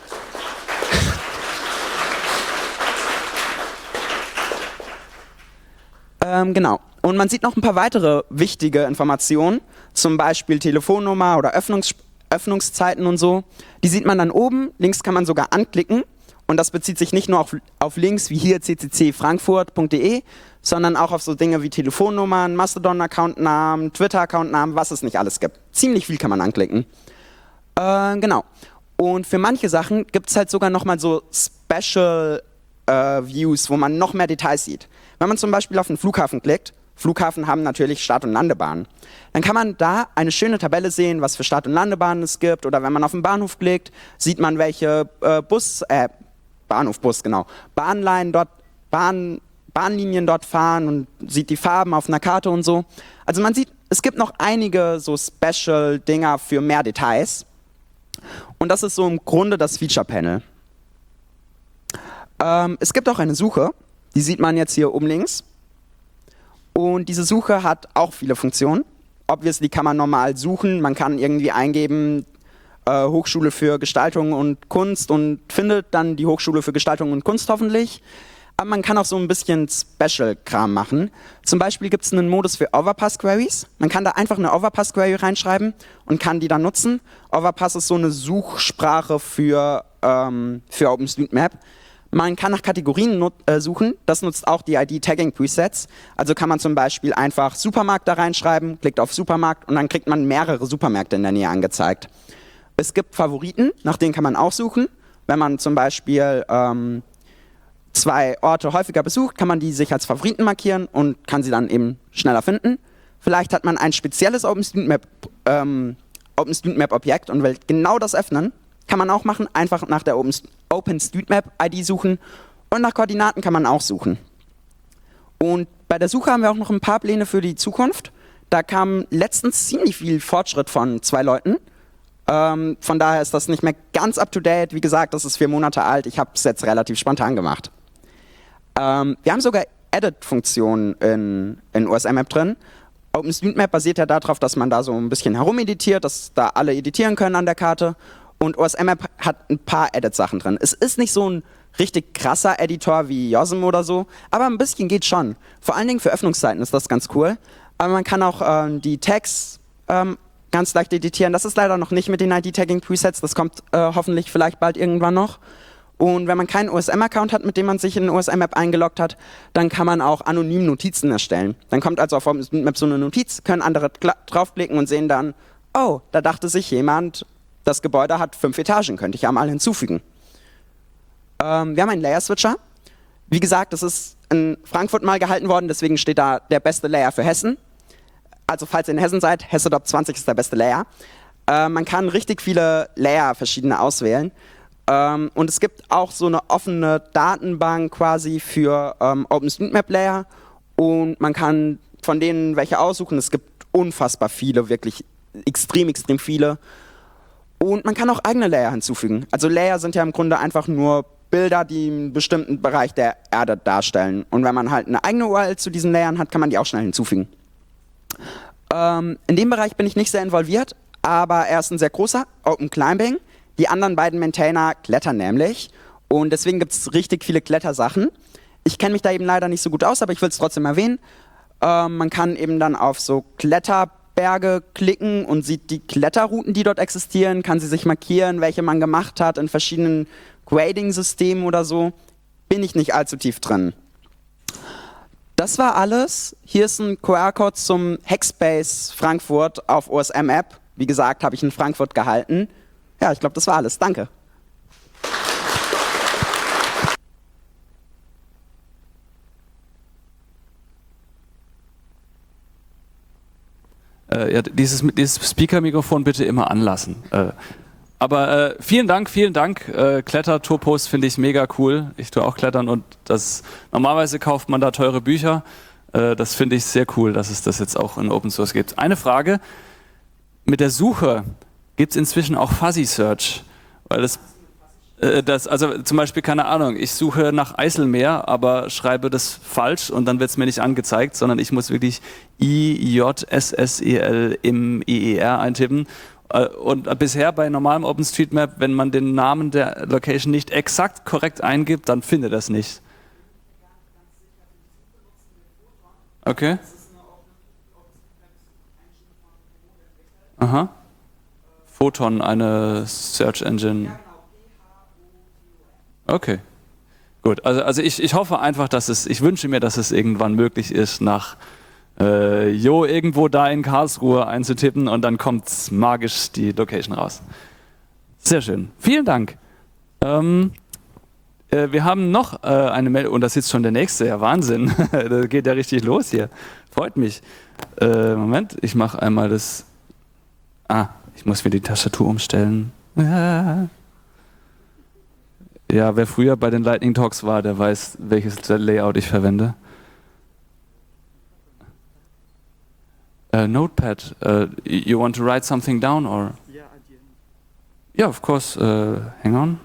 ähm, genau. Und man sieht noch ein paar weitere wichtige Informationen, zum Beispiel Telefonnummer oder Öffnungs- Öffnungszeiten und so. Die sieht man dann oben. Links kann man sogar anklicken. Und das bezieht sich nicht nur auf, auf Links wie hier c c c frankfurt punkt d e, sondern auch auf so Dinge wie Telefonnummern, Mastodon-Accountnamen, Twitter-Accountnamen, was es nicht alles gibt. Ziemlich viel kann man anklicken. Äh, genau. Und für manche Sachen gibt es halt sogar nochmal so Special äh, Views, wo man noch mehr Details sieht. Wenn man zum Beispiel auf einen Flughafen klickt, Flughafen haben natürlich Start- und Landebahnen, dann kann man da eine schöne Tabelle sehen, was für Start- und Landebahnen es gibt. Oder wenn man auf den Bahnhof klickt, sieht man, welche äh, Bus, äh, Bahnhof, Bus, genau, Bahnlinien dort, Bahn, Bahnlinien dort fahren und sieht die Farben auf einer Karte und so. Also man sieht, es gibt noch einige so Special-Dinger für mehr Details. Und das ist so im Grunde das Feature-Panel. Ähm, es gibt auch eine Suche, die sieht man jetzt hier oben links. Und diese Suche hat auch viele Funktionen. Obviously kann man normal suchen, man kann irgendwie eingeben, äh, Hochschule für Gestaltung und Kunst und findet dann die Hochschule für Gestaltung und Kunst hoffentlich. Aber man kann auch so ein bisschen Special-Kram machen. Zum Beispiel gibt es einen Modus für Overpass-Queries. Man kann da einfach eine Overpass-Query reinschreiben und kann die dann nutzen. Overpass ist so eine Suchsprache für, ähm, für OpenStreetMap. Man kann nach Kategorien nut- äh, suchen, das nutzt auch die I D-Tagging-Presets. Also kann man zum Beispiel einfach Supermarkt da reinschreiben, klickt auf Supermarkt und dann kriegt man mehrere Supermärkte in der Nähe angezeigt. Es gibt Favoriten, nach denen kann man auch suchen. Wenn man zum Beispiel ähm, zwei Orte häufiger besucht, kann man die sich als Favoriten markieren und kann sie dann eben schneller finden. Vielleicht hat man ein spezielles OpenStreetMap, ähm, OpenStreetMap-Objekt und will genau das öffnen. kann man auch machen, einfach nach der OpenStreetMap-I D suchen und nach Koordinaten kann man auch suchen. Und bei der Suche haben wir auch noch ein paar Pläne für die Zukunft. Da kam letztens ziemlich viel Fortschritt von zwei Leuten. Ähm, von daher ist das nicht mehr ganz up-to-date. Wie gesagt, das ist vier Monate alt. Ich habe es jetzt relativ spontan gemacht. Ähm, wir haben sogar Edit-Funktionen in, in O S M Map drin. OpenStreetMap basiert ja darauf, dass man da so ein bisschen herumeditiert, dass da alle editieren können an der Karte. Und O S M Map hat ein paar Edit-Sachen drin. Es ist nicht so ein richtig krasser Editor wie Yosm oder so, aber ein bisschen geht schon. Vor allen Dingen für Öffnungszeiten ist das ganz cool. Aber man kann auch ähm, die Tags ähm, ganz leicht editieren. Das ist leider noch nicht mit den I D-Tagging-Presets. Das kommt äh, hoffentlich vielleicht bald irgendwann noch. Und wenn man keinen O S M-Account hat, mit dem man sich in O S M Map eingeloggt hat, dann kann man auch anonym Notizen erstellen. Dann kommt also auf OpenStreetMap so eine Notiz, können andere draufklicken und sehen dann, oh, da dachte sich jemand, das Gebäude hat fünf Etagen, könnte ich ja mal hinzufügen. Ähm, wir haben einen Layer-Switcher. Wie gesagt, das ist in Frankfurt mal gehalten worden, deswegen steht da der beste Layer für Hessen. Also falls ihr in Hessen seid, Hesse-Top zwanzig ist der beste Layer. Äh, man kann richtig viele Layer verschiedene auswählen. Ähm, und es gibt auch so eine offene Datenbank quasi für ähm, OpenStreetMap-Layer. Und man kann von denen welche aussuchen. Es gibt unfassbar viele, wirklich extrem, extrem viele. Und man kann auch eigene Layer hinzufügen. Also Layer sind ja im Grunde einfach nur Bilder, die einen bestimmten Bereich der Erde darstellen. Und wenn man halt eine eigene U R L zu diesen Layern hat, kann man die auch schnell hinzufügen. Ähm, in dem Bereich bin ich nicht sehr involviert, aber er ist ein sehr großer, Open Climbing. Die anderen beiden Maintainer klettern nämlich und deswegen gibt es richtig viele Klettersachen. Ich kenne mich da eben leider nicht so gut aus, aber ich will es trotzdem erwähnen. Ähm, man kann eben dann auf so Kletterberge klicken und sieht die Kletterrouten, die dort existieren, kann sie sich markieren, welche man gemacht hat in verschiedenen Grading-Systemen oder so. Bin ich nicht allzu tief drin. Das war alles. Hier ist ein Q R-Code zum Hackspace Frankfurt auf O S M App. Wie gesagt, habe ich in Frankfurt gehalten. Ja, ich glaube, das war alles. Danke. Äh, ja, dieses, dieses Speaker-Mikrofon bitte immer anlassen. Äh, aber äh, vielen Dank, vielen Dank. Äh, Kletter-Topos finde ich mega cool. Ich tue auch Klettern und das normalerweise kauft man da teure Bücher. Äh, das finde ich sehr cool, dass es das jetzt auch in Open Source gibt. Eine Frage: Mit der Suche gibt es inzwischen auch Fuzzy Search, weil das, äh, das, also zum Beispiel, keine Ahnung, ich suche nach Eiselmeer, aber schreibe das falsch und dann wird es mir nicht angezeigt, sondern ich muss wirklich I J S S E L M E E R eintippen. Und bisher bei normalem OpenStreetMap, wenn man den Namen der Location nicht exakt korrekt eingibt, dann findet er es nicht. Okay. Aha. Photon, eine Search Engine. Okay. Gut, also, also ich, ich hoffe einfach, dass es, ich wünsche mir, dass es irgendwann möglich ist, nach Äh, jo, irgendwo da in Karlsruhe einzutippen und dann kommt magisch die Location raus. Sehr schön. Vielen Dank. Ähm, äh, wir haben noch äh, eine Meldung, und das ist schon der nächste, ja Wahnsinn. Da geht ja richtig los hier. Freut mich. Äh, Moment, ich mache einmal das... Ah, ich muss mir die Tastatur umstellen. Ja. Ja, wer früher bei den Lightning Talks war, der weiß, welches Layout ich verwende. Uh, notepad, uh, you want to write something down or? Yeah, I did. Yeah, of course. Uh, hang on.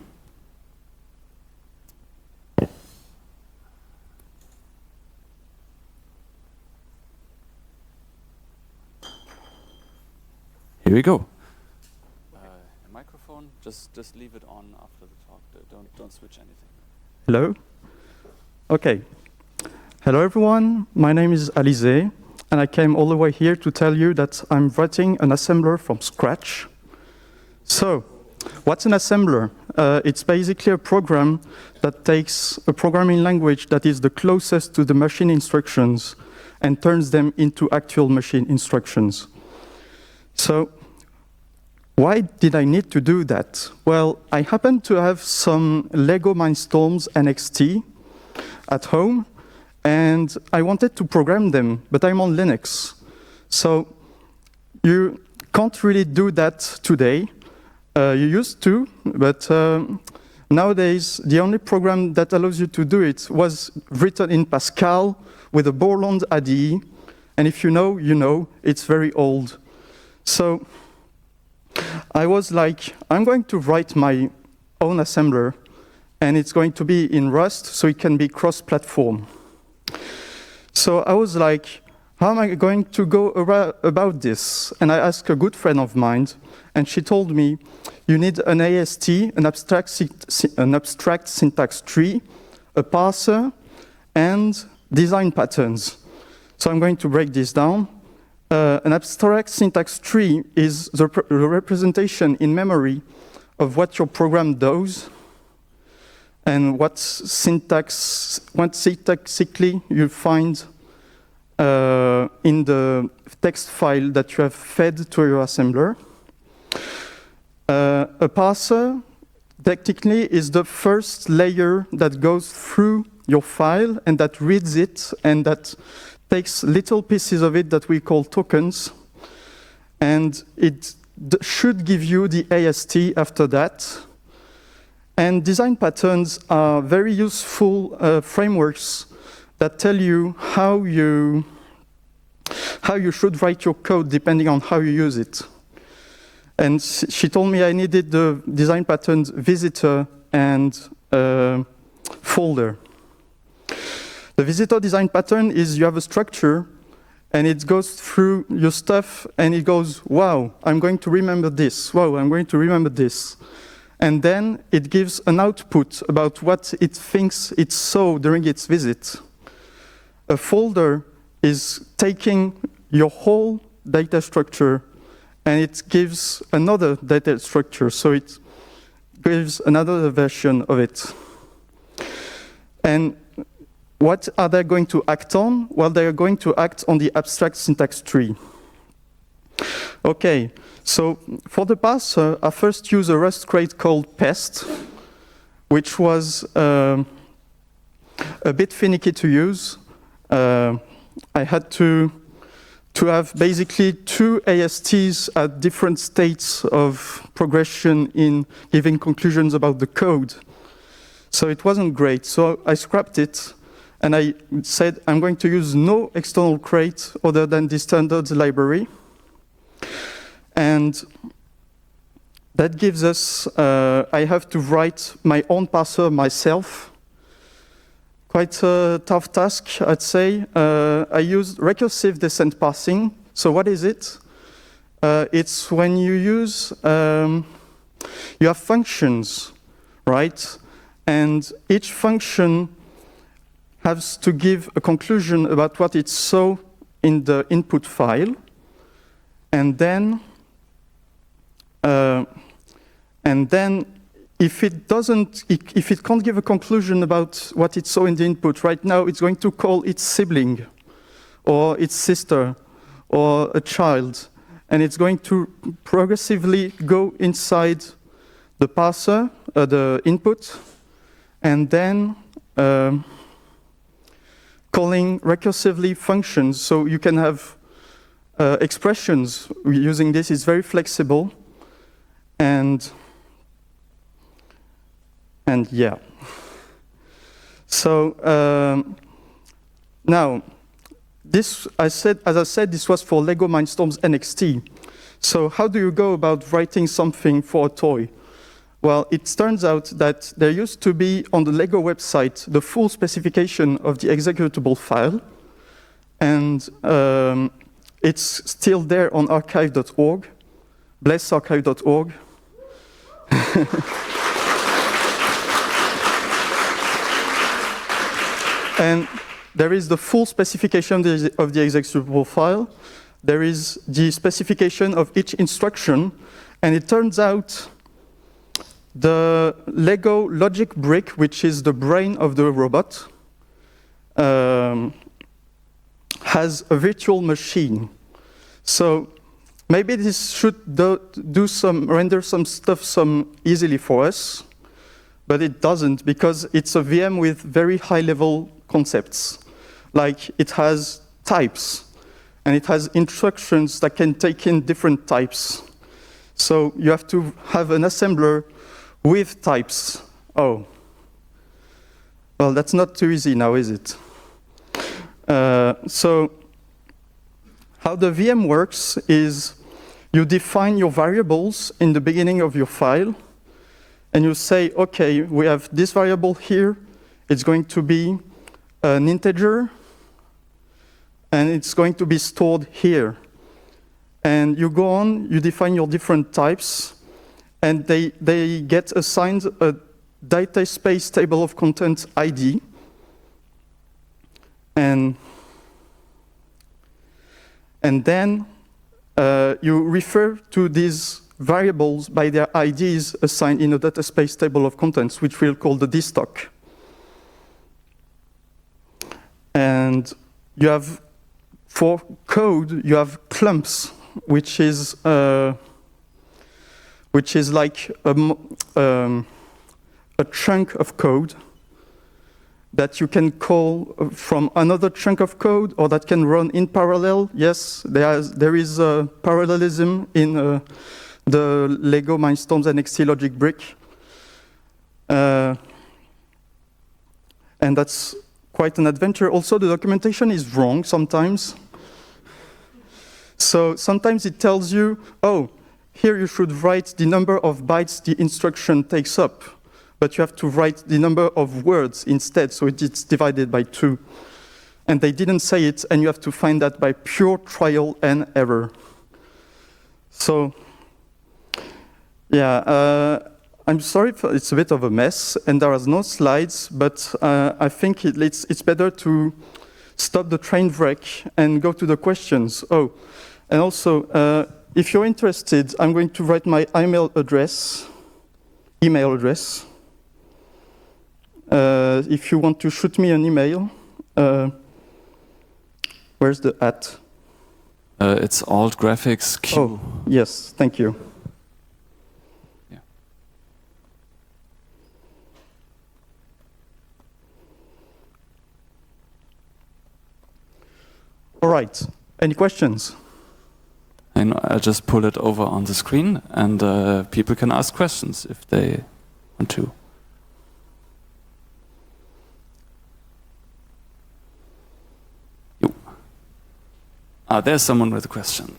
Here we go. Uh, microphone, just just leave it on after the talk. Don't don't switch anything. Hello. Okay. Hello, everyone. My name is Alizé. And I came all the way here to tell you that I'm writing an assembler from scratch. So, what's an assembler? Uh, it's basically a program that takes a programming language that is the closest to the machine instructions and turns them into actual machine instructions. So, why did I need to do that? Well, I happen to have some Lego Mindstorms N X T at home, and I wanted to program them, but I'm on Linux. So you can't really do that today. Uh, you used to, but um, nowadays the only program that allows you to do it was written in Pascal with a Borland I D E, and if you know, you know, it's very old. So I was like, I'm going to write my own assembler, and it's going to be in Rust, so it can be cross-platform. So I was like, how am I going to go about this? And I asked a good friend of mine, and she told me, you need an A S T, an abstract, an abstract syntax tree, a parser, and design patterns. So I'm going to break this down. Uh, an abstract syntax tree is the, the representation in memory of what your program does and what syntax, what syntactically you find uh, in the text file that you have fed to your assembler. Uh, a parser technically is the first layer that goes through your file and that reads it and that takes little pieces of it that we call tokens, and it should give you the A S T after that. And design patterns are very useful uh, frameworks that tell you how you how you should write your code depending on how you use it. And she told me I needed the design patterns visitor and uh, folder. The visitor design pattern is you have a structure and it goes through your stuff and it goes, wow, I'm going to remember this. Wow, I'm going to remember this. And then it gives an output about what it thinks it saw during its visit. A folder is taking your whole data structure and it gives another data structure, so it gives another version of it. And what are they going to act on? Well, they are going to act on the abstract syntax tree. Okay, so for the parser, I first used a Rust crate called Pest, which was uh, a bit finicky to use. Uh, I had to to have basically two A S Ts at different states of progression in giving conclusions about the code. So it wasn't great. So I scrapped it, and I said I'm going to use no external crate other than the standards library. And that gives us, uh, I have to write my own parser myself. Quite a tough task, I'd say. Uh, I used recursive descent parsing. So what is it? Uh, it's when you use, um, you have functions, right? And each function has to give a conclusion about what it saw in the input file. And then, uh, and then if it doesn't, if it can't give a conclusion about what it saw in the input, right now it's going to call its sibling, or its sister, or a child, and it's going to progressively go inside the parser, uh, the input, and then um, calling recursively functions. So you can have uh, expressions using this. It's very flexible, and and yeah. So um, now, this I said, as I said, this was for Lego Mindstorms N X T. So how do you go about writing something for a toy? Well, it turns out that there used to be on the Lego website the full specification of the executable file, and um, it's still there on archive dot org. Bless archive dot org. And there is the full specification of the executable file. There is the specification of each instruction, and it turns out the Lego logic brick, which is the brain of the robot, um, has a virtual machine. So maybe this should do, do some render some stuff some easily for us, but it doesn't, because it's a V M with very high-level concepts. Like it has types, and it has instructions that can take in different types. So you have to have an assembler with types. Oh. Well, that's not too easy now, is it? Uh, so how the V M works is you define your variables in the beginning of your file, and you say, okay, we have this variable here. It's going to be an integer, and it's going to be stored here. And you go on, you define your different types, and they, they get assigned a data space table of contents I D. And, and then uh, you refer to these variables by their I Ds assigned in a data space table of contents, which we'll call the dstock. And you have, for code, you have clumps, which is uh, which is like a, um, a chunk of code that you can call from another chunk of code, or that can run in parallel. Yes, there is, there is a parallelism in uh, the Lego Mindstorms N X T logic brick. Uh, and that's quite an adventure. Also, the documentation is wrong sometimes. So sometimes it tells you, oh, here you should write the number of bytes the instruction takes up, but you have to write the number of words instead, so it's divided by two. And they didn't say it, and you have to find that by pure trial and error. So, yeah, uh, I'm sorry, for, it's a bit of a mess, and there are no slides, but uh, I think it, it's, it's better to stop the train wreck and go to the questions. Oh, and also, uh, if you're interested, I'm going to write my email address, email address. Uh, if you want to shoot me an email, uh, where's the at? Uh, it's alt graphics Q. Oh, yes, thank you. Yeah. All right, any questions? And I'll just pull it over on the screen, and uh, people can ask questions if they want to. Yo. Ah, there's someone with a question.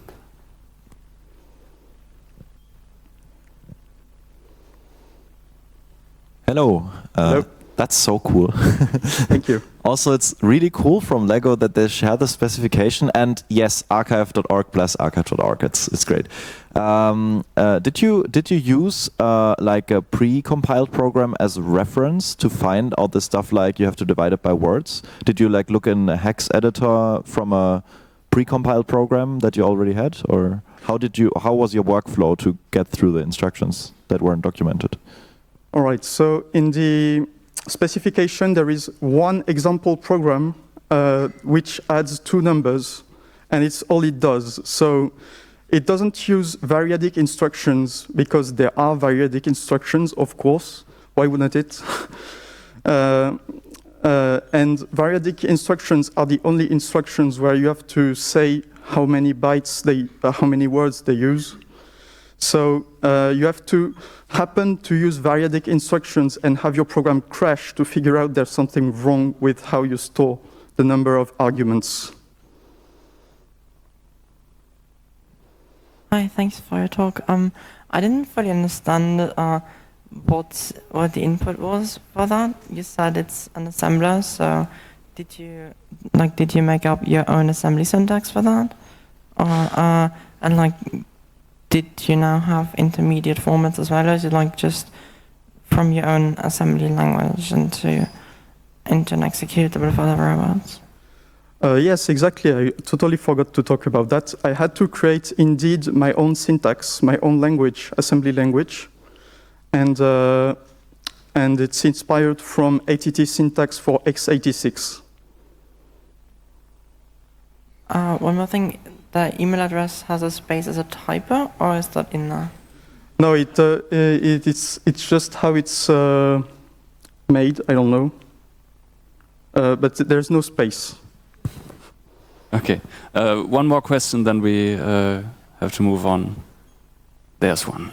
Hello. Uh, Hello. That's so cool. Thank you. Also, it's really cool from Lego that they share the specification. And yes, archive dot org plus archive dot org. It's it's great. Um, uh, did you did you use uh, like a pre-compiled program as a reference to find all the stuff like you have to divide it by words? Did you like look in a hex editor from a pre-compiled program that you already had, or how did you how was your workflow to get through the instructions that weren't documented? All right. So in the specification, there is one example program uh, which adds two numbers, and it's all it does. So it doesn't use variadic instructions because there are variadic instructions, of course. Why wouldn't it? uh, uh, and variadic instructions are the only instructions where you have to say how many bytes they, uh, how many words they use. So uh, you have to happen to use variadic instructions and have your program crash to figure out there's something wrong with how you store the number of arguments. Hi, thanks for your talk. Um, I didn't fully understand uh, what what the input was for that. You said it's an assembler, so did you like did you make up your own assembly syntax for that, or uh, and like? Did you now have intermediate formats as well, or is it like just from your own assembly language into, into an executable for the robots? Uh, yes, exactly. I totally forgot to talk about that. I had to create, indeed, my own syntax, my own language, assembly language. And, uh, and it's inspired from A T T syntax for x eighty-six. Uh, one more thing. The email address has a space as a typo, or is that in there? No, it, uh, it, it's, it's just how it's uh, made, I don't know. Uh, but there's no space. Okay, uh, one more question, then we uh, have to move on. There's one.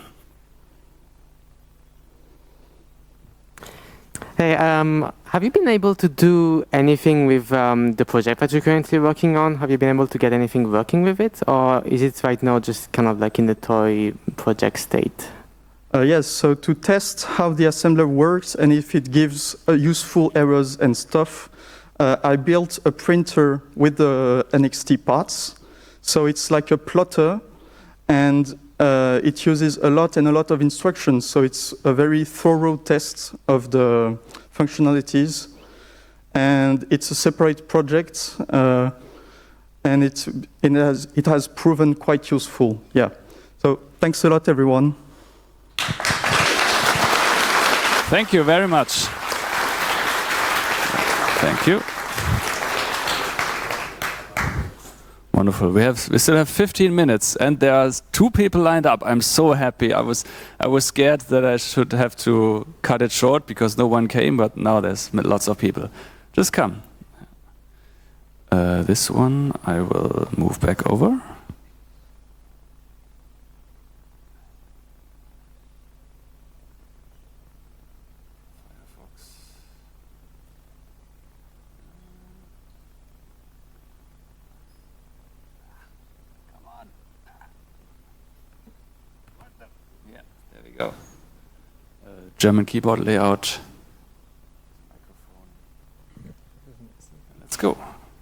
Hey, um, have you been able to do anything with um, the project that you're currently working on? Have you been able to get anything working with it? Or is it right now just kind of like in the toy project state? Uh, yes, so to test how the assembler works and if it gives uh, useful errors and stuff, uh, I built a printer with the N X T parts. So it's like a plotter, and uh, it uses a lot and a lot of instructions. So it's a very thorough test of the functionalities. And it's a separate project, uh, and it's, it, has, it has proven quite useful. Yeah. So thanks a lot, everyone. Thank you very much. Thank you. Wonderful. We have we still have fifteen minutes, and there are two people lined up. I'm so happy. I was I was scared that I should have to cut it short because no one came, but now there's lots of people. Just come. Uh, this one I will move back over. Go. Uh, German keyboard layout. Let's go.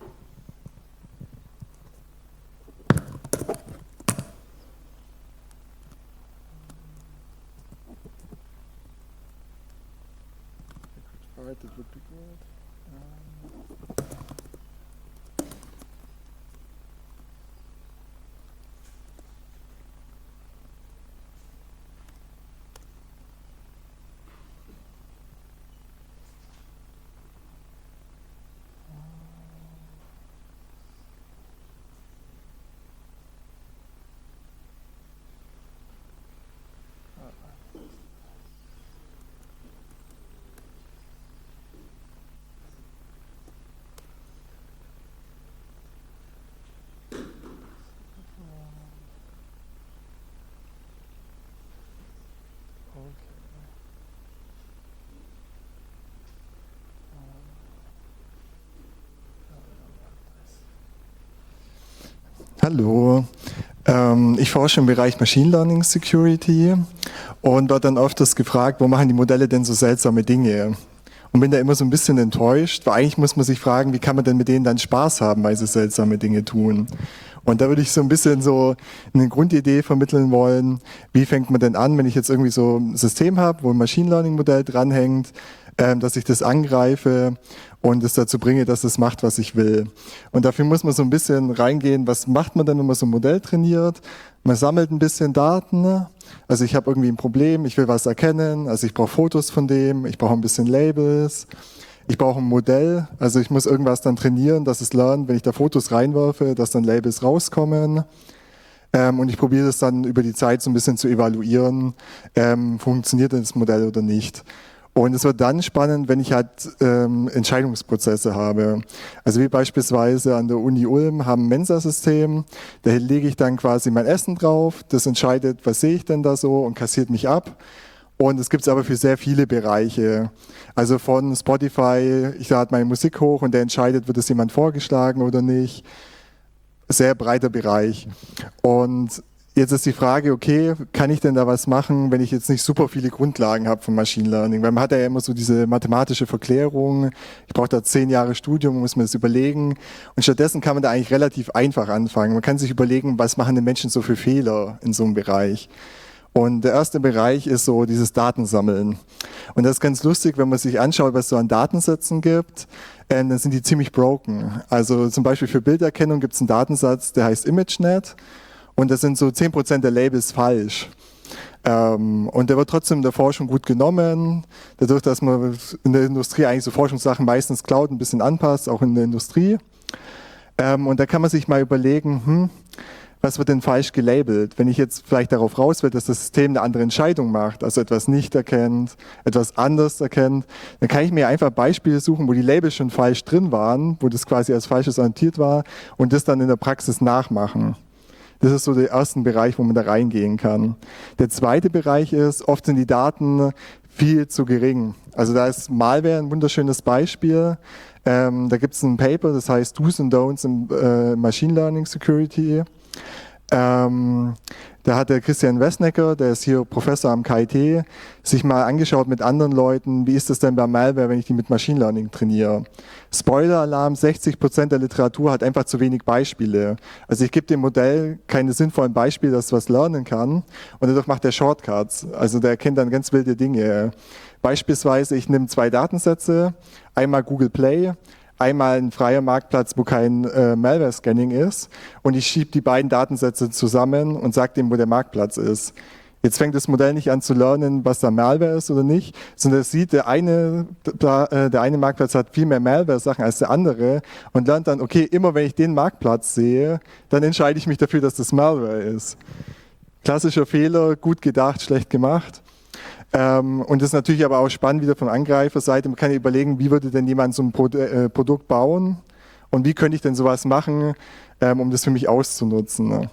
Hallo, ähm, ich forsche im Bereich Machine Learning Security und werde dann öfters gefragt, wo machen die Modelle denn so seltsame Dinge? Und bin da immer so ein bisschen enttäuscht, weil eigentlich muss man sich fragen, wie kann man denn mit denen dann Spaß haben, weil sie seltsame Dinge tun? Und da würde ich so ein bisschen so eine Grundidee vermitteln wollen, wie fängt man denn an, wenn ich jetzt irgendwie so ein System habe, wo ein Machine Learning Modell dranhängt, ähm, dass ich das angreife und es dazu bringe, dass es macht, was ich will. Und dafür muss man so ein bisschen reingehen, was macht man dann, wenn man so ein Modell trainiert? Man sammelt ein bisschen Daten. Also ich habe irgendwie ein Problem, ich will was erkennen, also ich brauche Fotos von dem, ich brauche ein bisschen Labels, ich brauche ein Modell, also ich muss irgendwas dann trainieren, dass es lernt, wenn ich da Fotos reinwerfe, dass dann Labels rauskommen. Ähm, und ich probiere das dann über die Zeit so ein bisschen zu evaluieren, ähm, funktioniert das Modell oder nicht. Und es wird dann spannend, wenn ich halt ähm, Entscheidungsprozesse habe. Also wie beispielsweise an der Uni Ulm haben ein Mensa-System, da lege ich dann quasi mein Essen drauf, das entscheidet, was sehe ich denn da so und kassiert mich ab. Und es gibt es aber für sehr viele Bereiche. Also von Spotify, ich lade meine Musik hoch und der entscheidet, wird es jemand vorgeschlagen oder nicht. Sehr breiter Bereich. Und jetzt ist die Frage, okay, kann ich denn da was machen, wenn ich jetzt nicht super viele Grundlagen habe von Machine Learning? Weil man hat ja immer so diese mathematische Verklärung, ich brauche da zehn Jahre Studium, muss man das überlegen. Und stattdessen kann man da eigentlich relativ einfach anfangen. Man kann sich überlegen, was machen denn Menschen so für Fehler in so einem Bereich? Und der erste Bereich ist so dieses Datensammeln. Und das ist ganz lustig, wenn man sich anschaut, was es so an Datensätzen gibt, äh, dann sind die ziemlich broken. Also zum Beispiel für Bilderkennung gibt es einen Datensatz, der heißt ImageNet. Und das sind so zehn Prozent der Labels falsch. Ähm, und der wird trotzdem in der Forschung gut genommen, dadurch, dass man in der Industrie eigentlich so Forschungssachen meistens Cloud ein bisschen anpasst, auch in der Industrie. Ähm, und da kann man sich mal überlegen, hm, was wird denn falsch gelabelt? Wenn ich jetzt vielleicht darauf raus will, dass das System eine andere Entscheidung macht, also etwas nicht erkennt, etwas anders erkennt, dann kann ich mir einfach Beispiele suchen, wo die Labels schon falsch drin waren, wo das quasi als falsches annotiert war und das dann in der Praxis nachmachen. Das ist so der erste Bereich, wo man da reingehen kann. Der zweite Bereich ist, oft sind die Daten viel zu gering. Also da ist Malware ein wunderschönes Beispiel. Ähm, da gibt es ein Paper, das heißt Do's and Don'ts in äh, Machine Learning Security. Ähm, da hat der Christian Wessnecker, der ist hier Professor am K I T, sich mal angeschaut mit anderen Leuten, wie ist das denn bei Malware, wenn ich die mit Machine Learning trainiere. Spoiler-Alarm, sechzig Prozent der Literatur hat einfach zu wenig Beispiele. Also ich gebe dem Modell keine sinnvollen Beispiele, dass es was lernen kann, und dadurch macht er Shortcuts. Also der erkennt dann ganz wilde Dinge. Beispielsweise, ich nehme zwei Datensätze, einmal Google Play, einmal ein freier Marktplatz, wo kein äh, Malware-Scanning ist, und ich schiebe die beiden Datensätze zusammen und sage dem, wo der Marktplatz ist. Jetzt fängt das Modell nicht an zu lernen, was da Malware ist oder nicht, sondern es sieht, der eine, der eine Marktplatz hat viel mehr Malware-Sachen als der andere und lernt dann, okay, immer wenn ich den Marktplatz sehe, dann entscheide ich mich dafür, dass das Malware ist. Klassischer Fehler, gut gedacht, schlecht gemacht. Ähm, und das ist natürlich aber auch spannend wieder von Angreiferseite. Man kann ja überlegen, wie würde denn jemand so ein Pro äh, Produkt bauen und wie könnte ich denn sowas machen, ähm, um das für mich auszunutzen. Ne?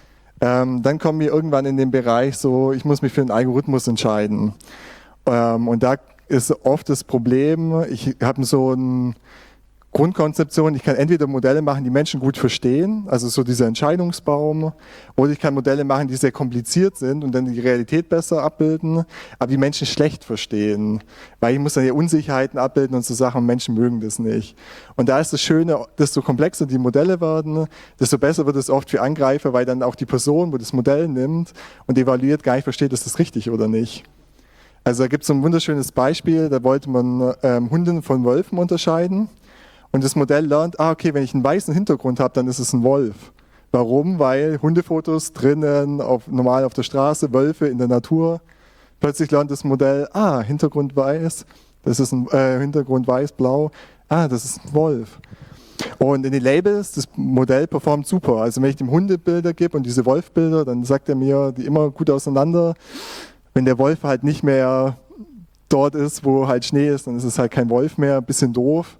Ähm, dann kommen wir irgendwann in den Bereich so, ich muss mich für einen Algorithmus entscheiden. Ähm, und da ist oft das Problem, ich habe so ein Grundkonzeption, ich kann entweder Modelle machen, die Menschen gut verstehen, also so dieser Entscheidungsbaum, oder ich kann Modelle machen, die sehr kompliziert sind und dann die Realität besser abbilden, aber die Menschen schlecht verstehen, weil ich muss dann ja Unsicherheiten abbilden und so Sachen, und Menschen mögen das nicht. Und da ist das Schöne, desto komplexer die Modelle werden, desto besser wird es oft für Angreifer, weil dann auch die Person, wo das Modell nimmt und evaluiert, gar nicht versteht, ist das richtig oder nicht. Also da gibt es so ein wunderschönes Beispiel, da wollte man ähm, Hunde von Wölfen unterscheiden. Und das Modell lernt, ah, okay, wenn ich einen weißen Hintergrund habe, dann ist es ein Wolf. Warum? Weil Hundefotos drinnen, auf, normal auf der Straße, Wölfe in der Natur. Plötzlich lernt das Modell, ah, Hintergrund weiß, das ist ein äh, Hintergrund weiß-blau, ah, das ist ein Wolf. Und in den Labels, das Modell performt super. Also wenn ich dem Hundebilder gebe und diese Wolfbilder, dann sagt er mir die immer gut auseinander. Wenn der Wolf halt nicht mehr dort ist, wo halt Schnee ist, dann ist es halt kein Wolf mehr, ein bisschen doof.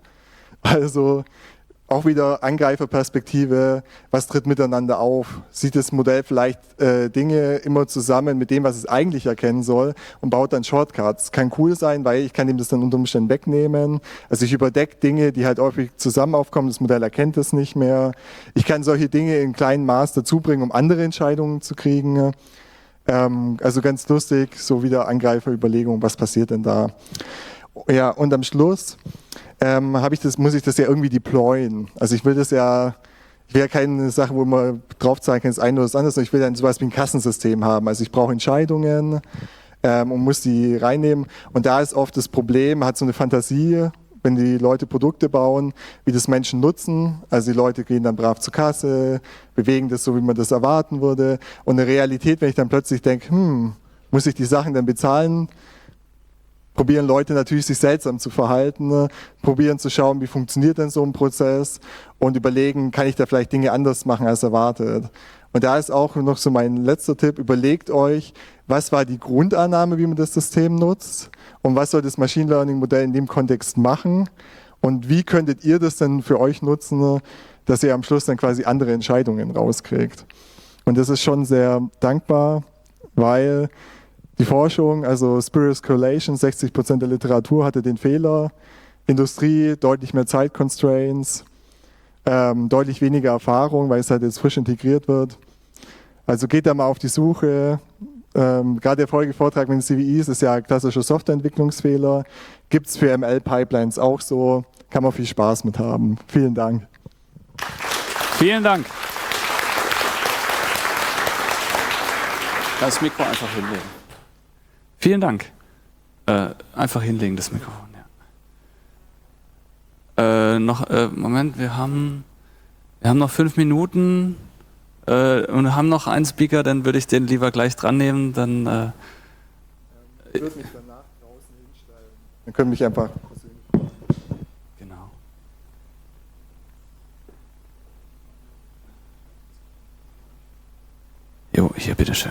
Also auch wieder Angreiferperspektive, was tritt miteinander auf? Sieht das Modell vielleicht äh, Dinge immer zusammen mit dem, was es eigentlich erkennen soll, und baut dann Shortcuts? Kann cool sein, weil ich kann ihm das dann unter Umständen wegnehmen. Also ich überdecke Dinge, die halt häufig zusammen aufkommen, das Modell erkennt es nicht mehr. Ich kann solche Dinge in kleinem Maß dazu bringen, um andere Entscheidungen zu kriegen. Ähm, also ganz lustig, so wieder Angreiferüberlegung, was passiert denn da? Ja, und am Schluss ähm, habe ich das, muss ich das ja irgendwie deployen. Also ich will das ja, ich will ja keine Sache, wo man drauf zeigen kann, das eine oder das andere, sondern ich will dann sowas wie ein Kassensystem haben. Also ich brauche Entscheidungen ähm, und muss die reinnehmen. Und da ist oft das Problem, man hat so eine Fantasie, wenn die Leute Produkte bauen, wie das Menschen nutzen. Also die Leute gehen dann brav zur Kasse, bewegen das so, wie man das erwarten würde. Und eine Realität, wenn ich dann plötzlich denke, hm, muss ich die Sachen dann bezahlen? Probieren Leute natürlich, sich seltsam zu verhalten, ne? Probieren zu schauen, wie funktioniert denn so ein Prozess, und überlegen, kann ich da vielleicht Dinge anders machen als erwartet. Und da ist auch noch so mein letzter Tipp, überlegt euch, was war die Grundannahme, wie man das System nutzt, und was soll das Machine Learning Modell in dem Kontext machen, und wie könntet ihr das denn für euch nutzen, ne? Dass ihr am Schluss dann quasi andere Entscheidungen rauskriegt. Und das ist schon sehr dankbar, weil die Forschung, also Spurious Correlation, sechzig Prozent der Literatur hatte den Fehler. Industrie, deutlich mehr Zeitconstraints, ähm, deutlich weniger Erfahrung, weil es halt jetzt frisch integriert wird. Also geht da mal auf die Suche. Ähm, gerade der vorige Vortrag mit den C V Is ist ja ein klassischer Softwareentwicklungsfehler. Gibt es für M L-Pipelines auch so. Kann man viel Spaß mit haben. Vielen Dank. Vielen Dank. Das Mikro einfach hinlegen. Vielen Dank. Äh, einfach hinlegen, das Mikrofon. Ja. Äh, noch, äh, Moment, wir haben, wir haben noch fünf Minuten äh, und haben noch einen Speaker, dann würde ich den lieber gleich dran nehmen. Dann, äh, ich würde mich danach draußen hinstellen. Dann können mich einfach persönlich. Genau. Jo, hier, bitteschön.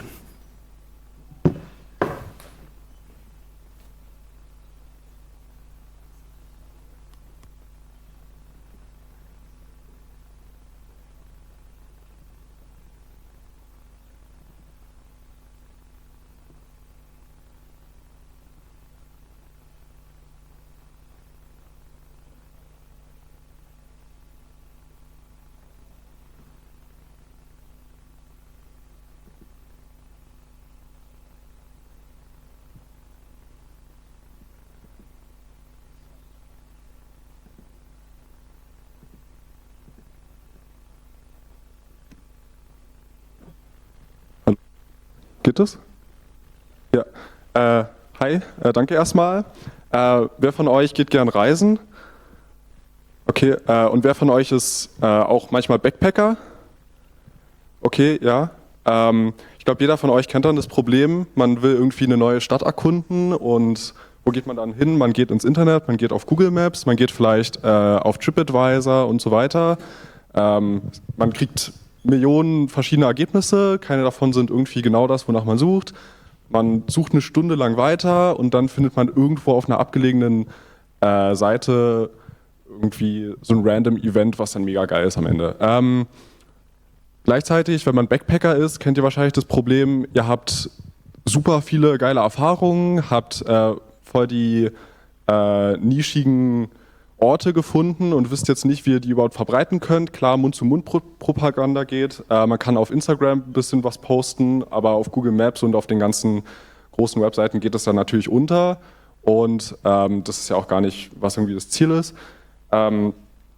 Geht das? Ja. Äh, hi, äh, danke erstmal. Äh, wer von euch geht gern reisen? Okay, äh, und wer von euch ist äh, auch manchmal Backpacker? Okay, ja. Ähm, ich glaube, jeder von euch kennt dann das Problem, man will irgendwie eine neue Stadt erkunden und wo geht man dann hin? Man geht ins Internet, man geht auf Google Maps, man geht vielleicht äh, auf TripAdvisor und so weiter. Ähm, man kriegt Millionen verschiedene Ergebnisse, keine davon sind irgendwie genau das, wonach man sucht. Man sucht eine Stunde lang weiter und dann findet man irgendwo auf einer abgelegenen äh, Seite irgendwie so ein random Event, was dann mega geil ist am Ende. Ähm, gleichzeitig, wenn man Backpacker ist, kennt ihr wahrscheinlich das Problem, ihr habt super viele geile Erfahrungen, habt äh, voll die äh, nischigen Orte gefunden und wisst jetzt nicht, wie ihr die überhaupt verbreiten könnt. Klar, Mund-zu-Mund-Propaganda geht. Äh, man kann auf Instagram ein bisschen was posten, aber auf Google Maps und auf den ganzen großen Webseiten geht es dann natürlich unter. Und ähm, das ist ja auch gar nicht, was irgendwie das Ziel ist. Ähm,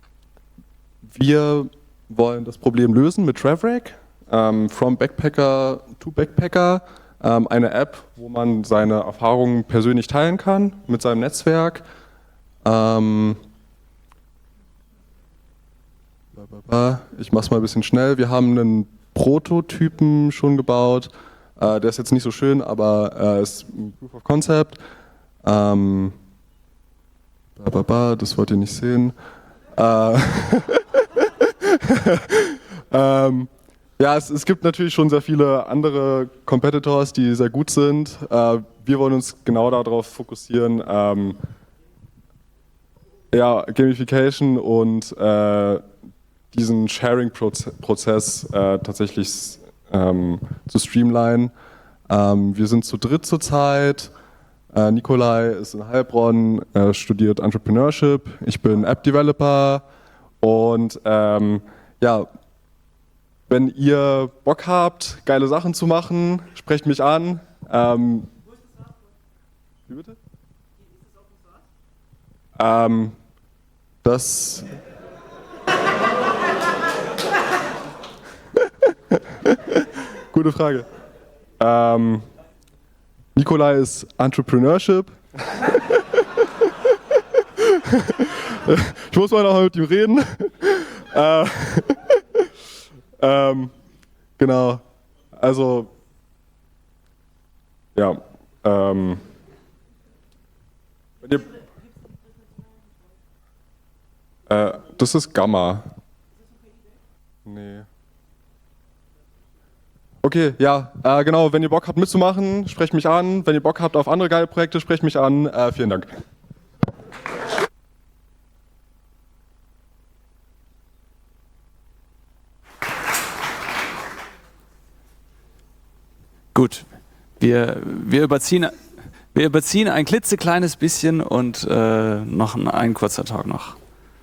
wir wollen das Problem lösen mit Traverack, ähm, From Backpacker to Backpacker. Ähm, eine App, wo man seine Erfahrungen persönlich teilen kann mit seinem Netzwerk. Ähm, Ich mache es mal ein bisschen schnell. Wir haben einen Prototypen schon gebaut. Äh, der ist jetzt nicht so schön, aber äh, ist ein Proof of Concept. Ähm, ba, ba, ba, das wollt ihr nicht sehen. Äh, ähm, ja, es, es gibt natürlich schon sehr viele andere Competitors, die sehr gut sind. Äh, wir wollen uns genau darauf fokussieren, ähm, ja, Gamification und äh, diesen Sharing-Prozess äh, tatsächlich ähm, zu streamline. Ähm, wir sind zu dritt zurzeit. Äh, Nikolai ist in Heilbronn, äh, studiert Entrepreneurship. Ich bin App-Developer. Und ähm, ja, wenn ihr Bock habt, geile Sachen zu machen, sprecht mich an. Ähm, wie bitte? Ähm, das... Gute Frage. Ähm, Nikolai ist Entrepreneurship. Ich muss mal noch mit ihm reden. äh, ähm, genau. Also, ja. Ähm, wenn ihr, äh, das ist Gamma. Nee. Okay, ja, äh, genau, wenn ihr Bock habt mitzumachen, sprecht mich an. Wenn ihr Bock habt auf andere geile Projekte, sprecht mich an. Äh, vielen Dank. Gut, wir, wir, überziehen, wir überziehen ein klitzekleines bisschen und äh, noch ein, ein kurzer Talk noch.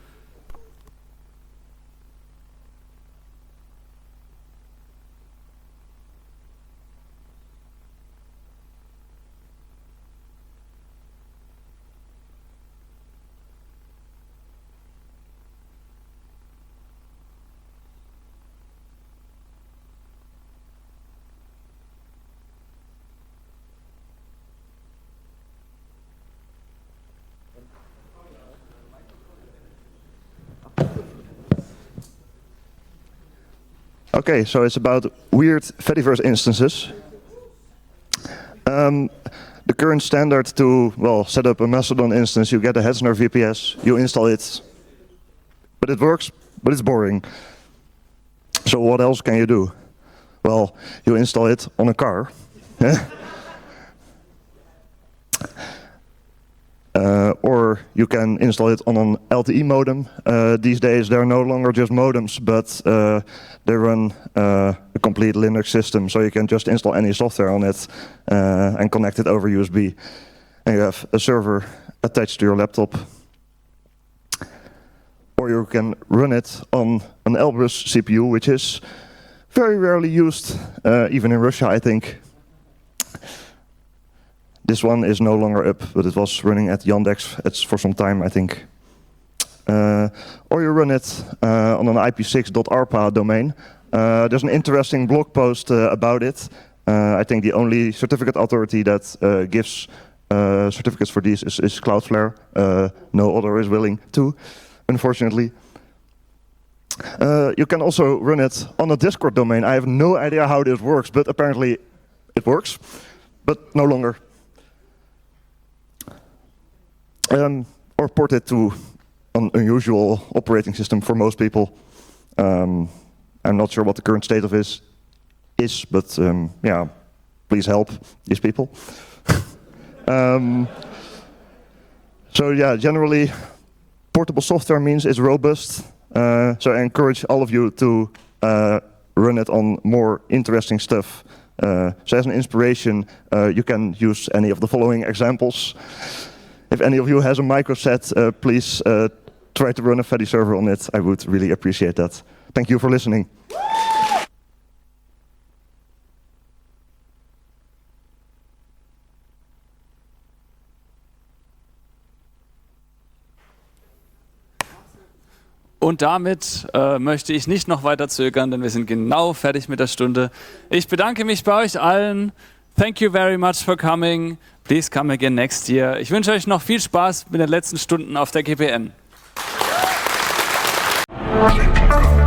Okay, so it's about weird Fediverse instances. Um, the current standard to, well, set up a Mastodon instance, you get a Hetzner V P S, you install it, but it works, but it's boring. So what else can you do? Well, you install it on a car. Uh, or you can install it on an L T E modem. Uh, these days they're no longer just modems, but uh, they run uh, a complete Linux system, so you can just install any software on it uh, and connect it over U S B. And you have a server attached to your laptop. Or you can run it on an Elbrus C P U, which is very rarely used, uh, even in Russia, I think. This one is no longer up, but it was running at Yandex it's for some time, I think. Uh, or you run it uh, on an I P six dot A R P A domain. Uh, there's an interesting blog post uh, about it. Uh, I think the only certificate authority that uh, gives uh, certificates for these is, is Cloudflare. Uh, no other is willing to, unfortunately. Uh, you can also run it on a Discord domain. I have no idea how this works, but apparently it works, but no longer. Um, or port it to an unusual operating system for most people. Um, I'm not sure what the current state of is, is but um, yeah, please help these people. um, so yeah, generally, portable software means it's robust. Uh, so I encourage all of you to uh, run it on more interesting stuff. Uh, so as an inspiration, uh, you can use any of the following examples. If any of you has a microset, uh, please uh, try to run a Feddy server on it. I would really appreciate that. Thank you for listening. Und damit äh, möchte ich nicht noch weiter zögern, denn wir sind genau fertig mit der Stunde. Ich bedanke mich bei euch allen. Thank you very much for coming. Please come again next year. Ich wünsche euch noch viel Spaß mit den letzten Stunden auf der G P N.